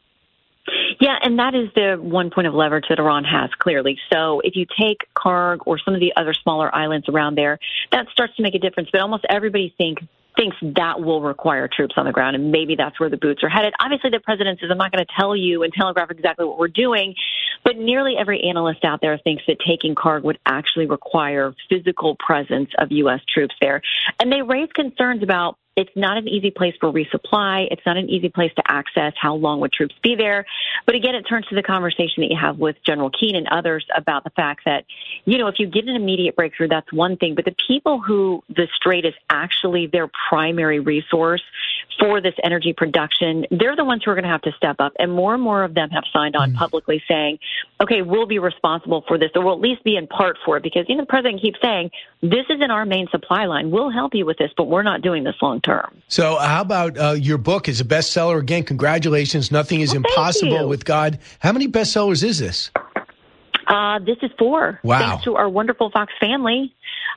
Yeah, and that is the one point of leverage that Iran has, clearly. So if you take Karg or some of the other smaller islands around there, that starts to make a difference. But almost everybody thinks thinks that will require troops on the ground, and maybe that's where the boots are headed. Obviously, the president says, I'm not going to tell you and telegraph exactly what we're doing, but nearly every analyst out there thinks that taking Karg would actually require physical presence of U.S. troops there. And they raise concerns about it's not an easy place for resupply. It's not an easy place to access. How long would troops be there? But again, it turns to the conversation that you have with General Keane and others about the fact that, if you get an immediate breakthrough, that's one thing. But the people who the Strait is actually their primary resource for this energy production, they're the ones who are going to have to step up. And more of them have signed on publicly saying, okay, we'll be responsible for this, or we'll at least be in part for it. Because the president keeps saying, this isn't our main supply line. We'll help you with this, but we're not doing this long term. So how about your book is a bestseller? Again, congratulations. Nothing is impossible with God. How many bestsellers is this? This is 4. Wow. Thanks to our wonderful Fox family.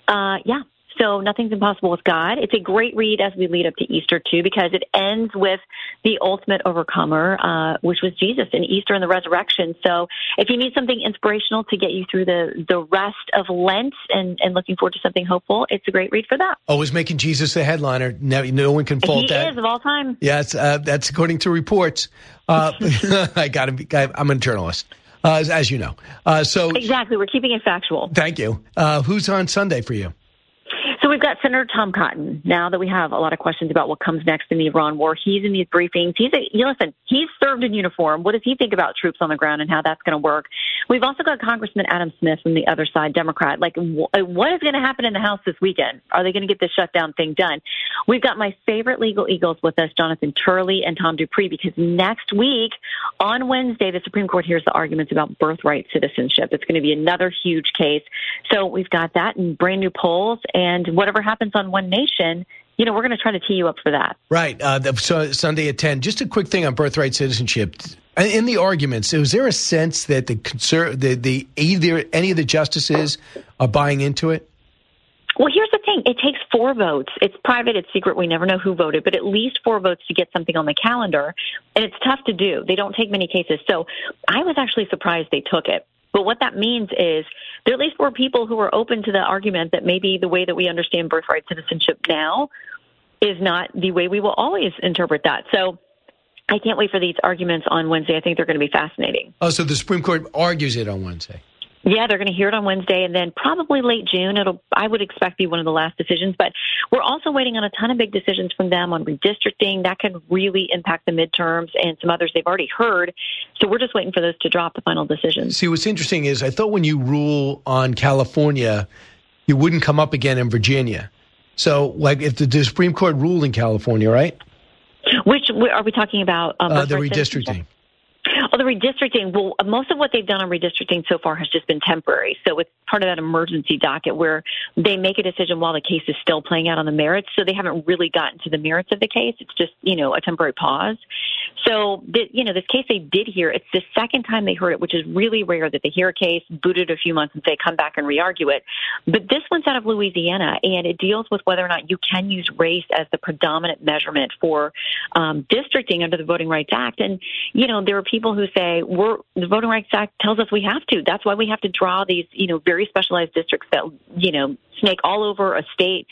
So Nothing's Impossible with God. It's a great read as we lead up to Easter, too, because it ends with the ultimate overcomer, which was Jesus and Easter and the resurrection. So if you need something inspirational to get you through the rest of Lent and looking forward to something hopeful, it's a great read for that. Always making Jesus the headliner. No one can fault that. He is of all time. Yes, that's according to reports. I'm a journalist. As you know. Exactly. We're keeping it factual. Thank you. Who's on Sunday for you? So we've got Senator Tom Cotton. Now that we have a lot of questions about what comes next in the Iran war, he's in these briefings. He's served in uniform. What does he think about troops on the ground and how that's going to work? We've also got Congressman Adam Smith from the other side, Democrat. What is going to happen in the House this weekend? Are they going to get this shutdown thing done? We've got my favorite legal eagles with us, Jonathan Turley and Tom Dupree, because next week on Wednesday, the Supreme Court hears the arguments about birthright citizenship. It's going to be another huge case. So we've got that and brand new polls, and whatever happens on One Nation, we're going to try to tee you up for that. Right. So Sunday at 10. Just a quick thing on birthright citizenship. In the arguments, was there a sense that either any of the justices are buying into it? Well, here's the thing. It takes 4 votes. It's private. It's secret. We never know who voted, but at least 4 votes to get something on the calendar. And it's tough to do. They don't take many cases. So I was actually surprised they took it. But what that means is there are at least 4 people who are open to the argument that maybe the way that we understand birthright citizenship now is not the way we will always interpret that. So I can't wait for these arguments on Wednesday. I think they're going to be fascinating. Oh, so the Supreme Court argues it on Wednesday. Yeah, they're going to hear it on Wednesday, and then probably late June. I would expect, be one of the last decisions. But we're also waiting on a ton of big decisions from them on redistricting. That could really impact the midterms and some others they've already heard. So we're just waiting for those to drop the final decisions. See, what's interesting is I thought when you rule on California, you wouldn't come up again in Virginia. So, if the Supreme Court ruled in California, right? Which are we talking about? The redistricting. Oh, the redistricting. Well, most of what they've done on redistricting so far has just been temporary. So it's part of that emergency docket where they make a decision while the case is still playing out on the merits. So they haven't really gotten to the merits of the case. It's just, a temporary pause. So, this case they did hear, it's the second time they heard it, which is really rare that they hear a case, boot it a few months, and say, come back and re-argue it. But this one's out of Louisiana, and it deals with whether or not you can use race as the predominant measurement for districting under the Voting Rights Act. And, there are people who say, the Voting Rights Act tells us we have to. That's why we have to draw these, very specialized districts that, snake all over a state.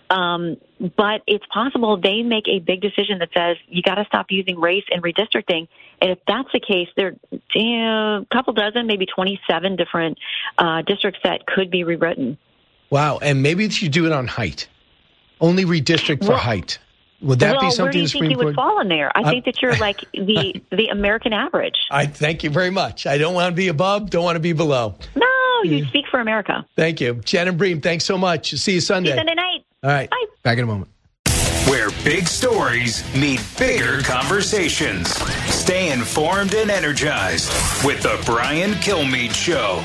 But it's possible they make a big decision that says you got to stop using race in redistricting. And if that's the case, there are a couple dozen, maybe 27 different districts that could be rewritten. Wow. And maybe you should do it on height. Only redistrict for height. Would that be something where do you think you would fall in there? I think that you're like the American average. I thank you very much. I don't want to be above, don't want to be below. No, you speak for America. Thank you. Shannon Bream, thanks so much. See you Sunday. See you Sunday night. All right. Bye. Back in a moment. Where big stories meet bigger conversations. Stay informed and energized with the Brian Kilmeade Show.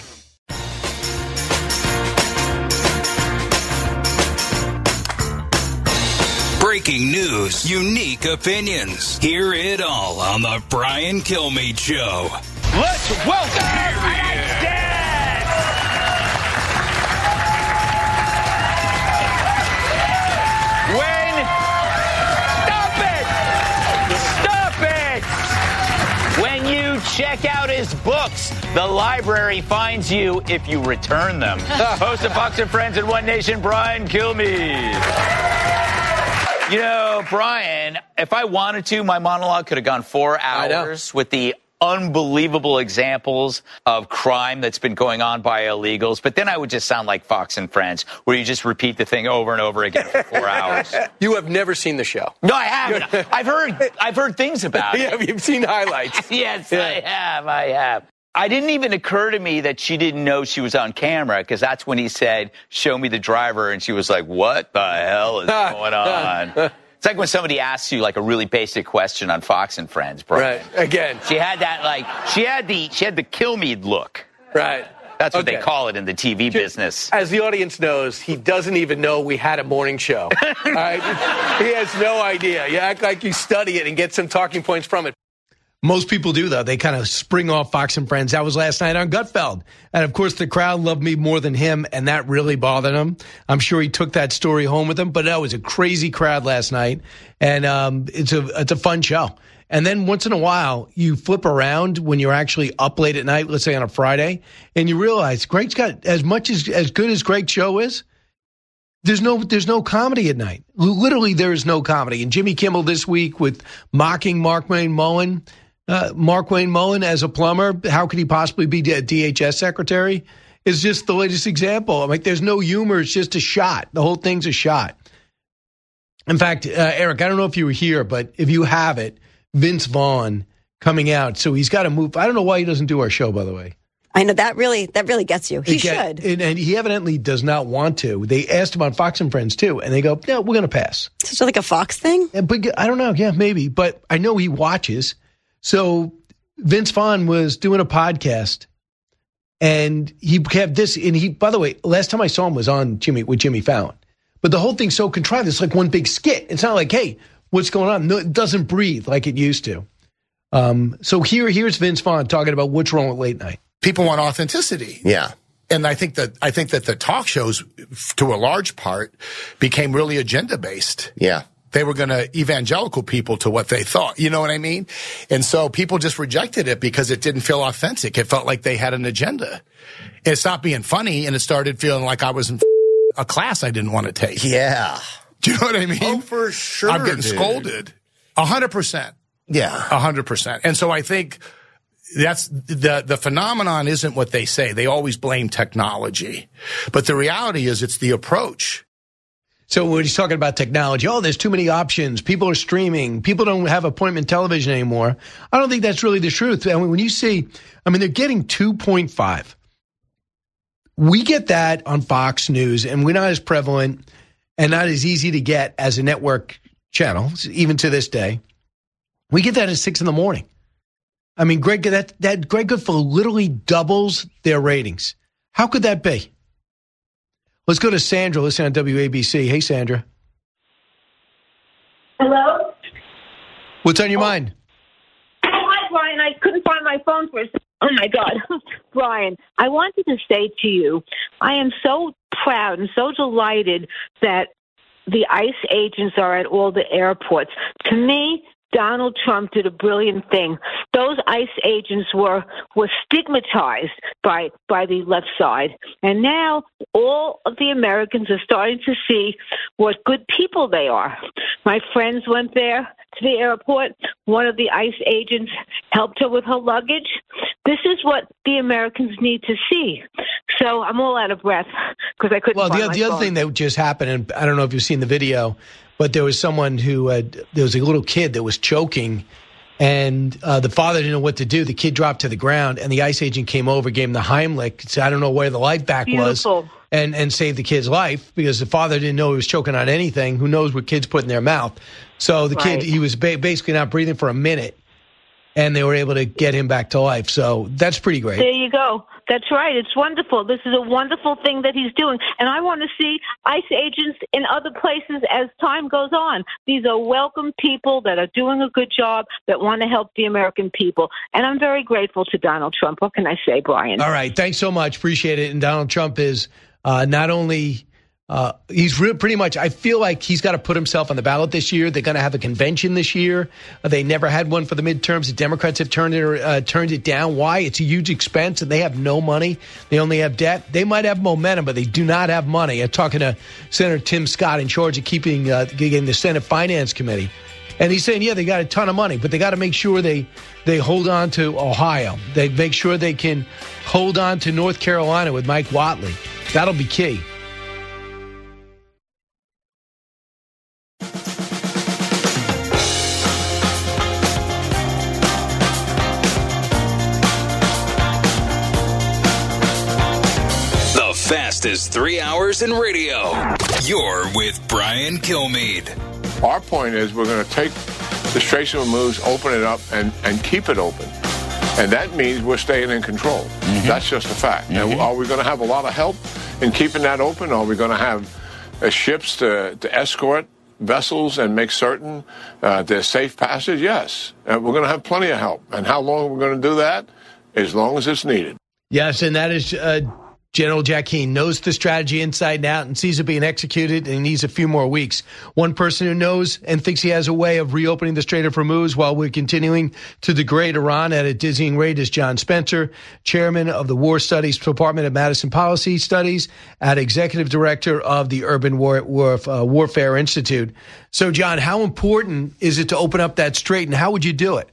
Breaking news, unique opinions. Hear it all on the Brian Kilmeade Show. Let's welcome Dad! Stop it! When you check out his books, the library finds you if you return them. Host of Fox and Friends and One Nation, Brian Kilmeade. You know, Brian, if I wanted to, my monologue could have gone 4 hours with the unbelievable examples of crime that's been going on by illegals. But then I would just sound like Fox and Friends, where you just repeat the thing over and over again for 4 hours. You have never seen the show. No, I haven't. I've heard things about it. Yeah, you've seen highlights. Yes, yeah. I have. I didn't even occur to me that she didn't know she was on camera, because that's when he said, "Show me the driver," and she was like, "What the hell is going on?" It's like when somebody asks you like a really basic question on Fox and Friends, Brian. Right. Again. She had that she had the Kilmeade look. Right. That's what they call it in the TV business. As the audience knows, he doesn't even know we had a morning show. All right? He has no idea. You act like you study it and get some talking points from it. Most people do, though. They kind of spring off Fox and Friends. That was last night on Gutfeld. And, of course, the crowd loved me more than him, and that really bothered him. I'm sure he took that story home with him. But that was a crazy crowd last night, and it's a fun show. And then once in a while, you flip around when you're actually up late at night, let's say on a Friday, and you realize Greg's got as good as Greg's show is. There's no comedy at night. Literally, there is no comedy. And Jimmy Kimmel this week with mocking Mark Wayne Mullen. Mark Wayne Mullen as a plumber, how could he possibly be a DHS secretary? Is just the latest example. I'm like, there's no humor. It's just a shot. The whole thing's a shot. In fact, Eric, I don't know if you were here, but if you have it, Vince Vaughn coming out. So he's got to move. I don't know why he doesn't do our show, by the way. I know that really gets you. He should. And he evidently does not want to. They asked him on Fox and Friends, too, and they go, no, we're going to pass. Is it like a Fox thing? But I don't know. Yeah, maybe. But I know he watches. So Vince Vaughn was doing a podcast, and he kept this. And by the way, last time I saw him was on with Jimmy Fallon. But the whole thing's so contrived. It's like one big skit. It's not like, hey, what's going on? No, it doesn't breathe like it used to. So here's Vince Vaughn talking about what's wrong with late night. People want authenticity. Yeah. And I think that the talk shows, to a large part, became really agenda based. Yeah. They were going to evangelical people to what they thought. You know what I mean? And so people just rejected it because it didn't feel authentic. It felt like they had an agenda. It stopped being funny, and it started feeling like I was in a class I didn't want to take. Yeah. Do you know what I mean? Oh, for sure. I'm getting scolded. 100%. Yeah. 100%. And so I think that's the phenomenon isn't what they say. They always blame technology. But the reality is it's the approach. So when he's talking about technology, there's too many options. People are streaming. People don't have appointment television anymore. I don't think that's really the truth. I mean, when you see, they're getting 2.5. We get that on Fox News, and we're not as prevalent and not as easy to get as a network channel, even to this day. We get that at 6 in the morning. I mean, Greg Gutfeld literally doubles their ratings. How could that be? Let's go to Sandra, listening on WABC. Hey, Sandra. Hello? What's on your mind? Hi, Brian. I couldn't find my phone for a second. Oh, my God. Brian, I wanted to say to you, I am so proud and so delighted that the ICE agents are at all the airports. To me, Donald Trump did a brilliant thing. Those ICE agents were stigmatized by the left side. And now all of the Americans are starting to see what good people they are. My friends went there to the airport. One of the ICE agents helped her with her luggage. This is what the Americans need to see. So I'm all out of breath because I couldn't find my phone. The other thing that just happened, and I don't know if you've seen the video, but there was someone there was a little kid that was choking, and the father didn't know what to do. The kid dropped to the ground, and the ICE agent came over, gave him the Heimlich, said, I don't know where the life back was, and saved the kid's life because the father didn't know he was choking on anything. Who knows what kids put in their mouth? So the kid, he was basically not breathing for a minute, and they were able to get him back to life. So that's pretty great. There you go. That's right. It's wonderful. This is a wonderful thing that he's doing. And I want to see ICE agents in other places as time goes on. These are welcome people that are doing a good job, that want to help the American people. And I'm very grateful to Donald Trump. What can I say, Brian? All right. Thanks so much. Appreciate it. And Donald Trump is not only He's pretty much, I feel like he's got to put himself on the ballot this year. They're going to have a convention this year. They never had one for the midterms. The Democrats have turned it down. Why? It's a huge expense, and they have no money. They only have debt. They might have momentum, but they do not have money. I'm talking to Senator Tim Scott, in charge of getting the Senate Finance Committee. And he's saying, yeah, they got a ton of money, but they got to make sure they hold on to Ohio. They make sure they can hold on to North Carolina with Mike Whatley. That'll be key. Fastest 3 hours in radio. You're with Brian Kilmeade. Our point is we're going to take the Strait of Hormuz, open it up, and keep it open. And that means we're staying in control. Mm-hmm. That's just a fact. Mm-hmm. Now, are we going to have a lot of help in keeping that open? Are we going to have ships to escort vessels and make certain there's safe passage? Yes. We're going to have plenty of help. And how long are we going to do that? As long as it's needed. Yes, and that is... General Jack Keane knows the strategy inside and out and sees it being executed, and he needs a few more weeks. One person who knows and thinks he has a way of reopening the Strait of Hormuz while we're continuing to degrade Iran at a dizzying rate is John Spencer, chairman of the War Studies Department at Madison Policy Studies and executive director of the Urban Warfare Institute. So, John, how important is it to open up that strait, and how would you do it?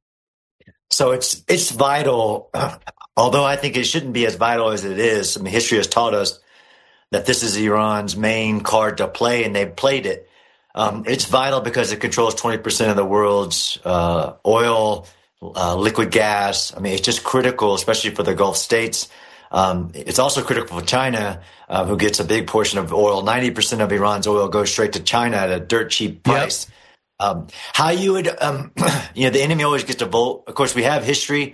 So it's vital. Although I think it shouldn't be as vital as it is. I mean, history has taught us that this is Iran's main card to play, and they've played it. It's vital because it controls 20% of the world's oil, liquid gas. I mean, it's just critical, especially for the Gulf states. It's also critical for China, who gets a big portion of oil. 90% of Iran's oil goes straight to China at a dirt cheap price. Yep. How you would, the enemy always gets to vote. Of course, we have history.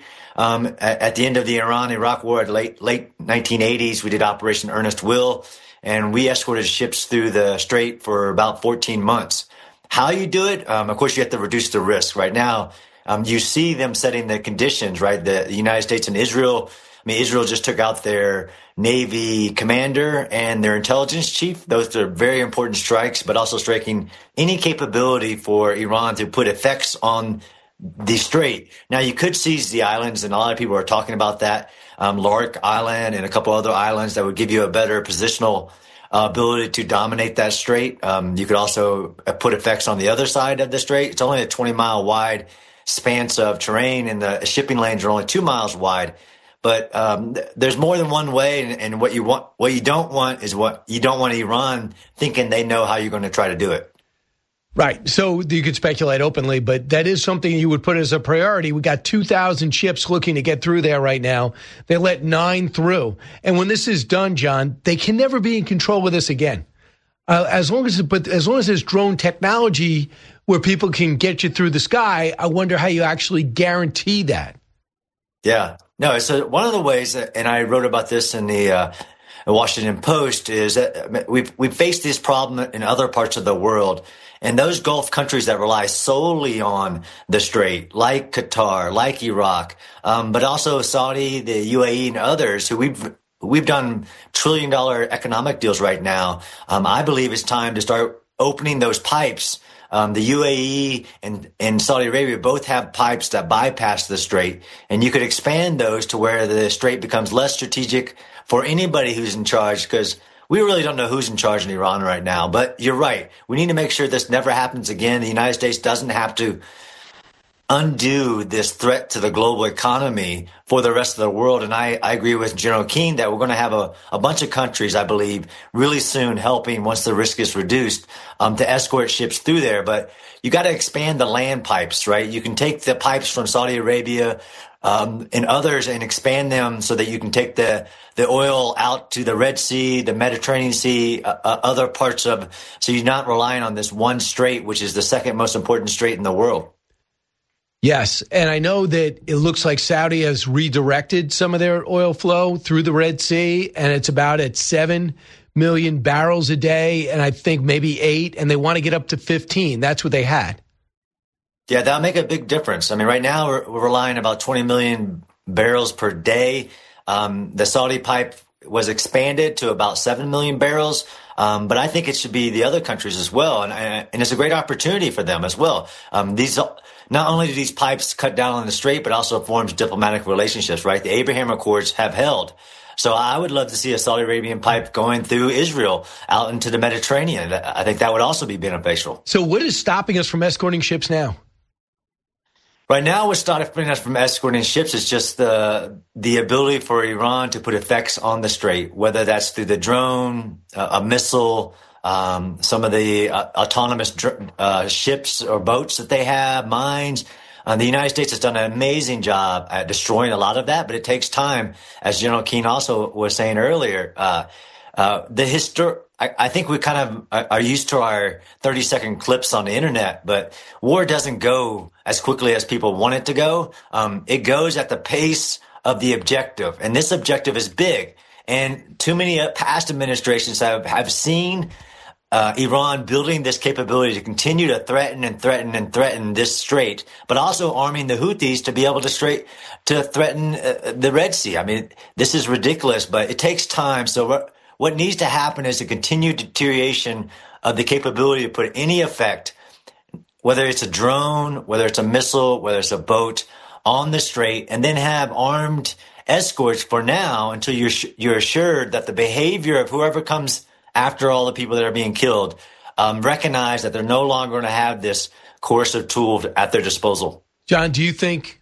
At the end of the Iran-Iraq war, late 1980s, we did Operation Earnest Will, and we escorted ships through the strait for about 14 months. How you do it? Of course, you have to reduce the risk. Right now, you see them setting the conditions, right? The United States and Israel. I mean, Israel just took out their Navy commander and their intelligence chief. Those are very important strikes, but also striking any capability for Iran to put effects on the strait. Now, you could seize the islands, and a lot of people are talking about that. Lark Island and a couple other islands that would give you a better positional ability to dominate that strait. You could also put effects on the other side of the strait. It's only a 20-mile wide span of terrain, and the shipping lanes are only 2 miles wide. But there's more than one way, and what you don't want Iran thinking they know how you're going to try to do it. Right. So you could speculate openly, but that is something you would put as a priority. We got 2,000 ships looking to get through there right now. They let 9 through. And when this is done, John, they can never be in control with this again. As long as there's drone technology where people can get you through the sky, I wonder how you actually guarantee that. Yeah. No, it's one of the ways that, and I wrote about this in the Washington Post, is that we've faced this problem in other parts of the world. And those Gulf countries that rely solely on the strait, like Qatar, like Iraq, but also Saudi, the UAE, and others, who we've done trillion-dollar economic deals right now. I believe it's time to start opening those pipes. The UAE and Saudi Arabia both have pipes that bypass the strait, and you could expand those to where the strait becomes less strategic for anybody who's in charge, because we really don't know who's in charge in Iran right now. But you're right. We need to make sure this never happens again. The United States doesn't have to undo this threat to the global economy for the rest of the world. And I agree with General Keane that we're going to have a bunch of countries, I believe, really soon helping once the risk is reduced to escort ships through there. But you got to expand the land pipes, right? You can take the pipes from Saudi Arabia and others and expand them so that you can take the oil out to the Red Sea, the Mediterranean Sea, other parts of, so you're not relying on this one strait, which is the second most important strait in the world. Yes, and I know that it looks like Saudi has redirected some of their oil flow through the Red Sea, and it's about at 7 million barrels a day, and I think maybe 8, and they want to get up to 15. That's what they had. Yeah, that'll make a big difference. I mean, right now we're relying about 20 million barrels per day. The Saudi pipe was expanded to about 7 million barrels. But I think it should be the other countries as well. And it's a great opportunity for them as well. Not only do these pipes cut down on the strait, but also forms diplomatic relationships, right? The Abraham Accords have held. So I would love to see a Saudi Arabian pipe going through Israel out into the Mediterranean. I think that would also be beneficial. So what is stopping us from escorting ships now? Right now, what's stopping us from escorting ships is just the ability for Iran to put effects on the strait, whether that's through the drone, a missile, some of the autonomous ships or boats that they have, mines. The United States has done an amazing job at destroying a lot of that, but it takes time, as General Keane also was saying earlier. I think we kind of are used to our 30-second clips on the internet, but war doesn't go as quickly as people want it to go. It goes at the pace of the objective, and this objective is big. And too many past administrations have seen Iran building this capability to continue to threaten this strait, but also arming the Houthis to be able to threaten the Red Sea. I mean, this is ridiculous, but it takes time. So what needs to happen is a continued deterioration of the capability to put any effect, whether it's a drone, whether it's a missile, whether it's a boat, on the strait, and then have armed escorts for now until you're assured that the behavior of whoever comes after all the people that are being killed recognize that they're no longer going to have this coercive tool at their disposal. John, do you think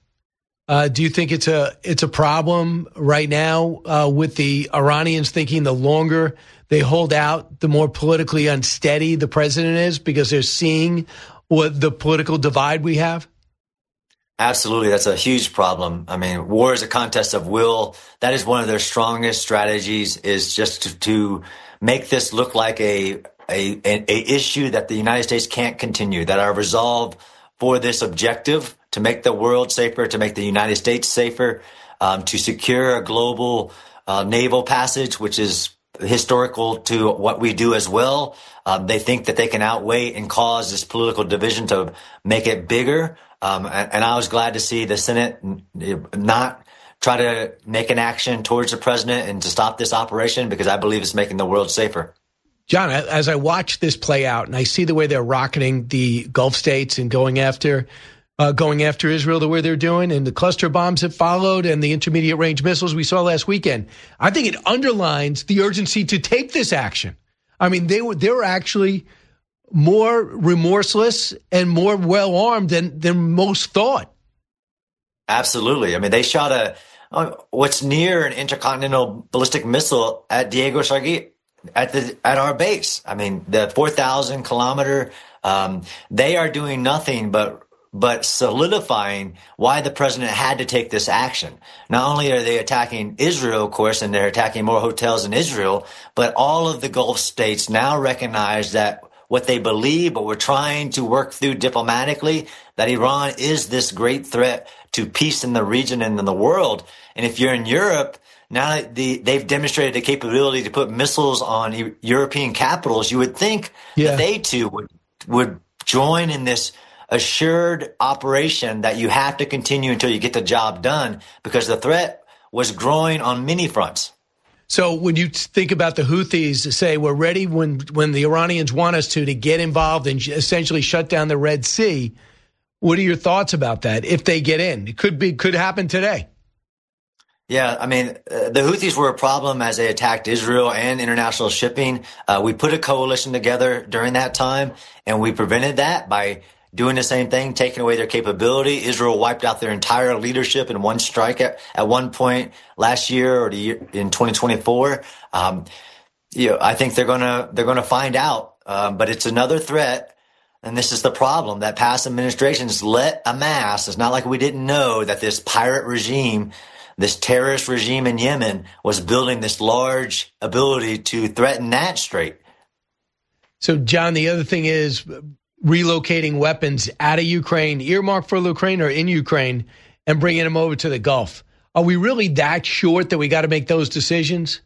it's a problem right now with the Iranians thinking the longer they hold out, the more politically unsteady the president is because they're seeing what the political divide we have? Absolutely. That's a huge problem. I mean, war is a contest of will. That is one of their strongest strategies, is just to make this look like a issue that the United States can't continue, that our resolve for this objective to make the world safer, to make the United States safer, to secure a global naval passage, which is historical to what we do as well. They think that they can outweigh and cause this political division to make it bigger. And I was glad to see the Senate not try to make an action towards the president and to stop this operation, because I believe it's making the world safer. John, as I watch this play out and I see the way they're rocketing the Gulf states and going after Israel the way they're doing, and the cluster bombs that followed and the intermediate range missiles we saw last weekend, I think it underlines the urgency to take this action. I mean, they were actually more remorseless and more well-armed than most thought. Absolutely. I mean, they shot what's near an intercontinental ballistic missile at Diego Sargit at our base. I mean, the 4,000 kilometer, they are doing nothing but solidifying why the president had to take this action. Not only are they attacking Israel, of course, and they're attacking more hotels in Israel, but all of the Gulf states now recognize that what they believe, but we're trying to work through diplomatically, that Iran is this great threat to peace in the region and in the world. And if you're in Europe, now that they've demonstrated the capability to put missiles on European capitals, you would think that they too would join in this assured operation that you have to continue until you get the job done, because the threat was growing on many fronts. So when you think about the Houthis, say we're ready when the Iranians want us to get involved and essentially shut down the Red Sea, what are your thoughts about that if they get in? It could happen today. Yeah, I mean, the Houthis were a problem as they attacked Israel and international shipping. We put a coalition together during that time, and we prevented that by doing the same thing, taking away their capability. Israel wiped out their entire leadership in one strike at one point last year or in 2024. I think they're gonna find out, but it's another threat. And this is the problem, that past administrations let amass. It's not like we didn't know that this pirate regime, this terrorist regime in Yemen, was building this large ability to threaten that strait. So, John, the other thing is relocating weapons out of Ukraine, earmarked for Ukraine or in Ukraine, and bringing them over to the Gulf. Are we really that short that we got to make those decisions?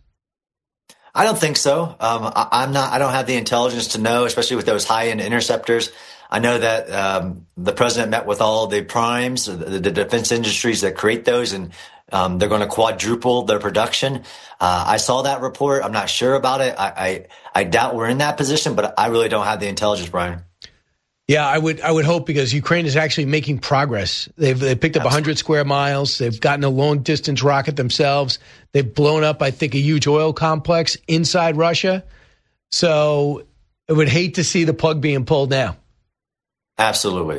I don't think so. I don't have the intelligence to know, especially with those high-end interceptors. I know that the president met with all the primes, the defense industries that create those, and they're going to quadruple their production. I saw that report. I'm not sure about it. I doubt we're in that position, but I really don't have the intelligence, Brian. Yeah, I would hope, because Ukraine is actually making progress. They picked up 100 square miles. They've gotten a long distance rocket themselves. They've blown up, I think, a huge oil complex inside Russia. So I would hate to see the plug being pulled now. Absolutely.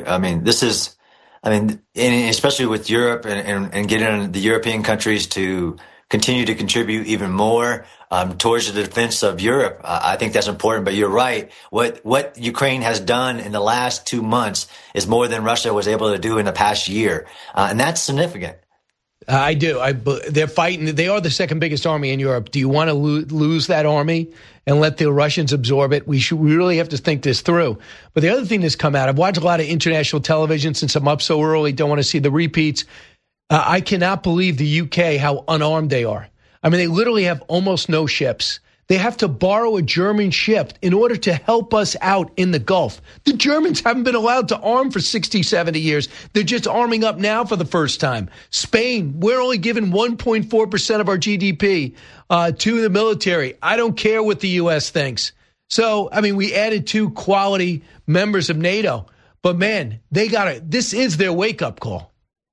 Especially with Europe and getting the European countries to continue to contribute even more towards the defense of Europe. I think that's important, but you're right. What Ukraine has done in the last 2 months is more than Russia was able to do in the past year. And that's significant. I do. They're fighting. They are the second biggest army in Europe. Do you want to lose that army and let the Russians absorb it? We really have to think this through. But the other thing that's come out, I've watched a lot of international television since I'm up so early, don't want to see the repeats. I cannot believe the UK, how unarmed they are. I mean, they literally have almost no ships. They have to borrow a German ship in order to help us out in the Gulf. The Germans haven't been allowed to arm for 60, 70 years. They're just arming up now for the first time. Spain, we're only giving 1.4% of our GDP to the military. I don't care what the U.S. thinks. So, I mean, we added 2 quality members of NATO. But, man, this is their wake-up call.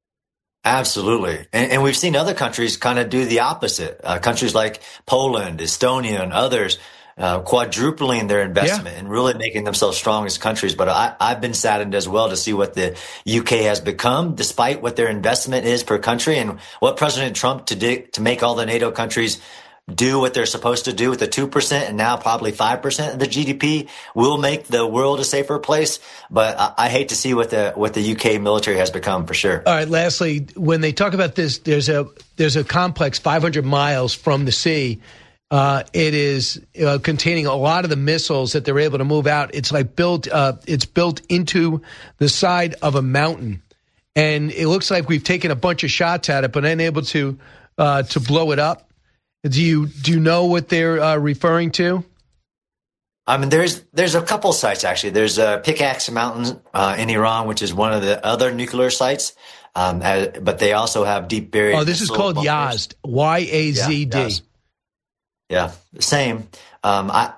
Absolutely. And we've seen other countries kind of do the opposite. Countries like Poland, Estonia, and others quadrupling their investment and really making themselves strong as countries. But I've been saddened as well to see what the UK has become, despite what their investment is per country and what President Trump to make all the NATO countries do what they're supposed to do with the 2% and now probably 5% of the GDP will make the world a safer place. But I hate to see what the UK military has become, for sure. All right. Lastly, when they talk about this, there's a complex 500 miles from the sea. It is containing a lot of the missiles that they're able to move out. It's like built into the side of a mountain, and it looks like we've taken a bunch of shots at it, but unable to blow it up. Do you know what they're referring to? I mean, there's a couple sites, actually. There's Pickaxe Mountain in Iran, which is one of the other nuclear sites. But they also have deep buried. Oh, this is called Yazd. Yazd. Yeah, same. I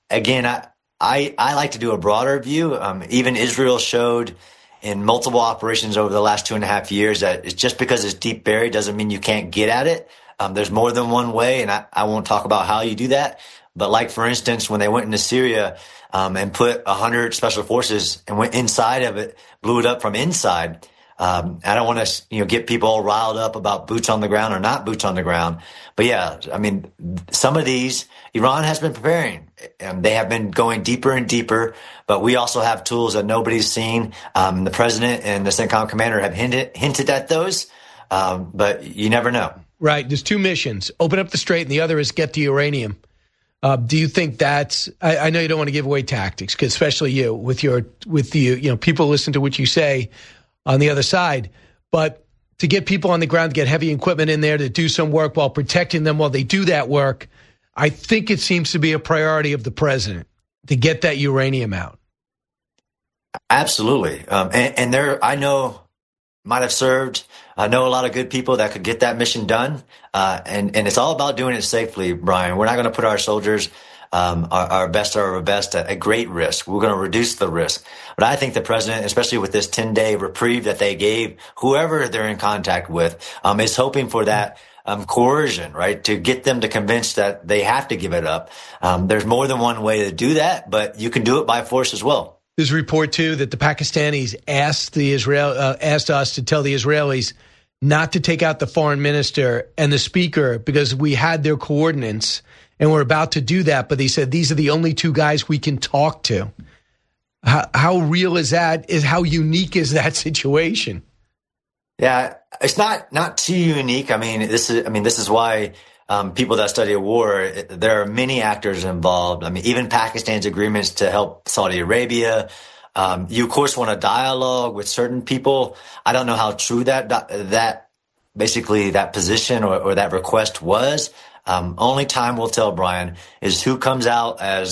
like to do a broader view. Even Israel showed in multiple operations over the last 2.5 years that it's just because it's deep buried doesn't mean you can't get at it. There's more than one way, and I won't talk about how you do that. But like, for instance, when they went into Syria and put 100 special forces and went inside of it, blew it up from inside. I don't want to, get people all riled up about boots on the ground or not boots on the ground. But yeah, I mean, some of these, Iran has been preparing. They have been going deeper and deeper, but we also have tools that nobody's seen. The president and the CENTCOM commander have hinted at those, but you never know. Right. There's 2 missions: open up the strait, and the other is get the uranium. Do you think that's? I know you don't want to give away tactics, because especially you with the people listen to what you say on the other side, but to get people on the ground, to get heavy equipment in there to do some work while protecting them while they do that work, I think it seems to be a priority of the president to get that uranium out. Absolutely, and there I know might have served. I know a lot of good people that could get that mission done. And it's all about doing it safely, Brian. We're not going to put our soldiers, our best at great risk. We're going to reduce the risk. But I think the president, especially with this 10-day reprieve that they gave whoever they're in contact with, is hoping for that coercion, right? To get them to convince that they have to give it up. There's more than one way to do that, but you can do it by force as well. There's a report, too, that the Pakistanis asked us to tell the Israelis not to take out the foreign minister and the speaker because we had their coordinates and we're about to do that. But they said these are the only 2 guys we can talk to. How real is that? How unique is that situation? Yeah, it's not too unique. I mean, this is why people that study a war, there are many actors involved. I mean, even Pakistan's agreements to help Saudi Arabia. You, of course, want a dialogue with certain people. I don't know how true that basically that position or that request was. Only time will tell, Brian, is who comes out as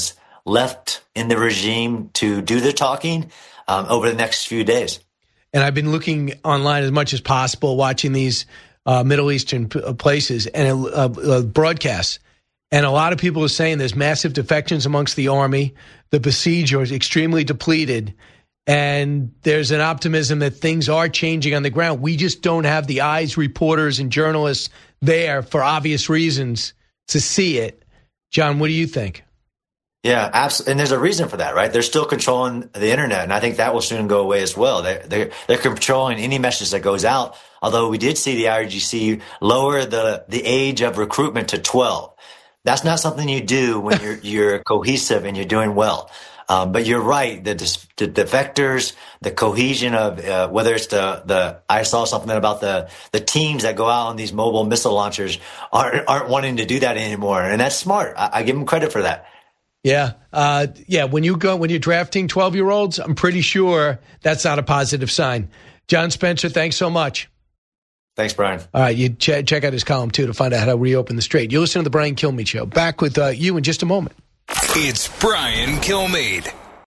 left in the regime to do the talking over the next few days. And I've been looking online as much as possible, watching these Middle Eastern places and broadcasts. And a lot of people are saying there's massive defections amongst the army. The besieged are extremely depleted. And there's an optimism that things are changing on the ground. We just don't have the eyes, reporters, and journalists there for obvious reasons to see it. John, what do you think? Yeah, absolutely. And there's a reason for that, right? They're still controlling the internet, and I think that will soon go away as well. They're controlling any message that goes out, although we did see the IRGC lower the age of recruitment to 12. That's not something you do when you're cohesive and you're doing well. But you're right, the defectors, the cohesion of whether it's I saw something about the teams that go out on these mobile missile launchers aren't wanting to do that anymore, and that's smart. I give them credit for that. Yeah. When you're drafting 12-year-olds, I'm pretty sure that's not a positive sign. John Spencer, thanks so much. Thanks, Brian. All right, you check out his column, too, to find out how to reopen the strait. You listen to the Brian Kilmeade Show. Back with you in just a moment. It's Brian Kilmeade.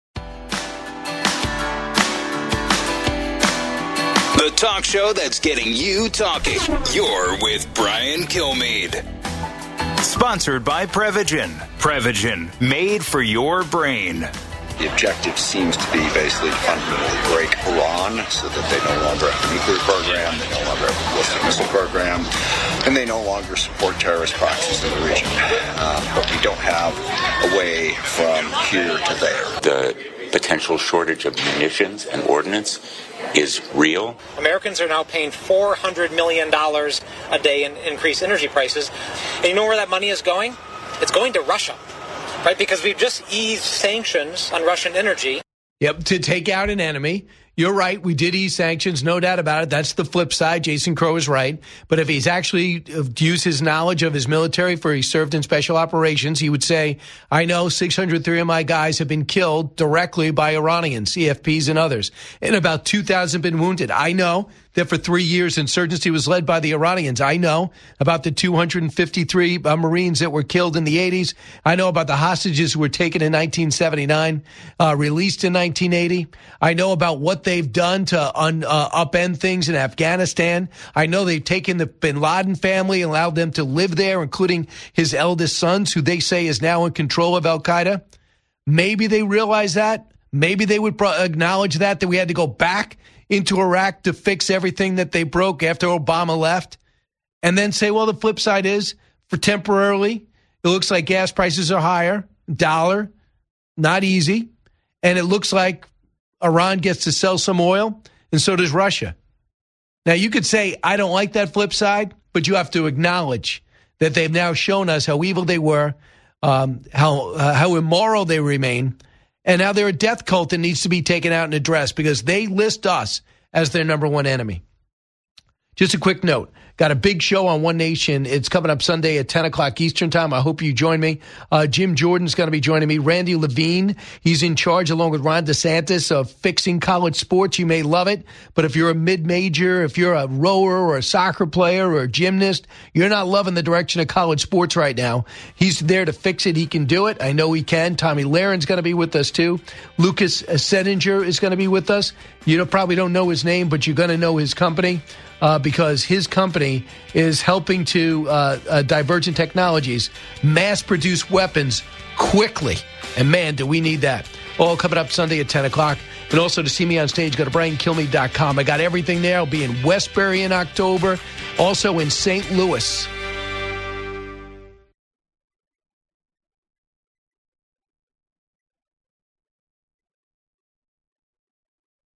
The talk show that's getting you talking. You're with Brian Kilmeade. Sponsored by Prevagen. Prevagen, made for your brain. The objective seems to be basically to fundamentally break Iran so that they no longer have a nuclear program, they no longer have a ballistic missile program, and they no longer support terrorist practices in the region. But we don't have a way from here to there. The potential shortage of munitions and ordnance is real. Americans are now paying $400 million a day in increased energy prices. And you know where that money is going? It's going to Russia, right? Because we've just eased sanctions on Russian energy. Yep, to take out an enemy. You're right. We did ease sanctions, no doubt about it. That's the flip side. Jason Crow is right. But if he's actually used his knowledge of his military for he served in special operations, he would say, I know 603 of my guys have been killed directly by Iranians, CFPs and others, and about 2,000 been wounded. I know that for 3 years insurgency was led by the Iranians. I know about the 253 Marines that were killed in the 80s. I know about the hostages who were taken in 1979, released in 1980. I know about what they've done to upend things in Afghanistan. I know they've taken the bin Laden family and allowed them to live there, including his eldest sons, who they say is now in control of al-Qaeda. Maybe they realize that. Maybe they would acknowledge that we had to go back into Iraq to fix everything that they broke after Obama left, and then say, well, the flip side is, for temporarily, it looks like gas prices are higher, dollar, not easy, and it looks like Iran gets to sell some oil, and so does Russia. Now, you could say, I don't like that flip side, but you have to acknowledge that they've now shown us how evil they were, how immoral they remain, and now they're a death cult that needs to be taken out and addressed because they list us as their number one enemy. Just a quick note. Got a big show on One Nation. It's coming up Sunday at 10 o'clock Eastern time. I hope you join me. Jim Jordan's going to be joining me. Randy Levine, he's in charge along with Ron DeSantis of fixing college sports. You may love it, but if you're a mid-major, if you're a rower or a soccer player or a gymnast, you're not loving the direction of college sports right now. He's there to fix it. He can do it. I know he can. Tommy Lahiren's going to be with us too. Lucas Settinger is going to be with us. You probably don't know his name, but you're going to know his company. Because his company is helping to Divergent Technologies mass-produce weapons quickly. And, man, do we need that. All coming up Sunday at 10 o'clock. And also to see me on stage, go to BrianKilmeade.com. I got everything there. I'll be in Westbury in October, also in St. Louis.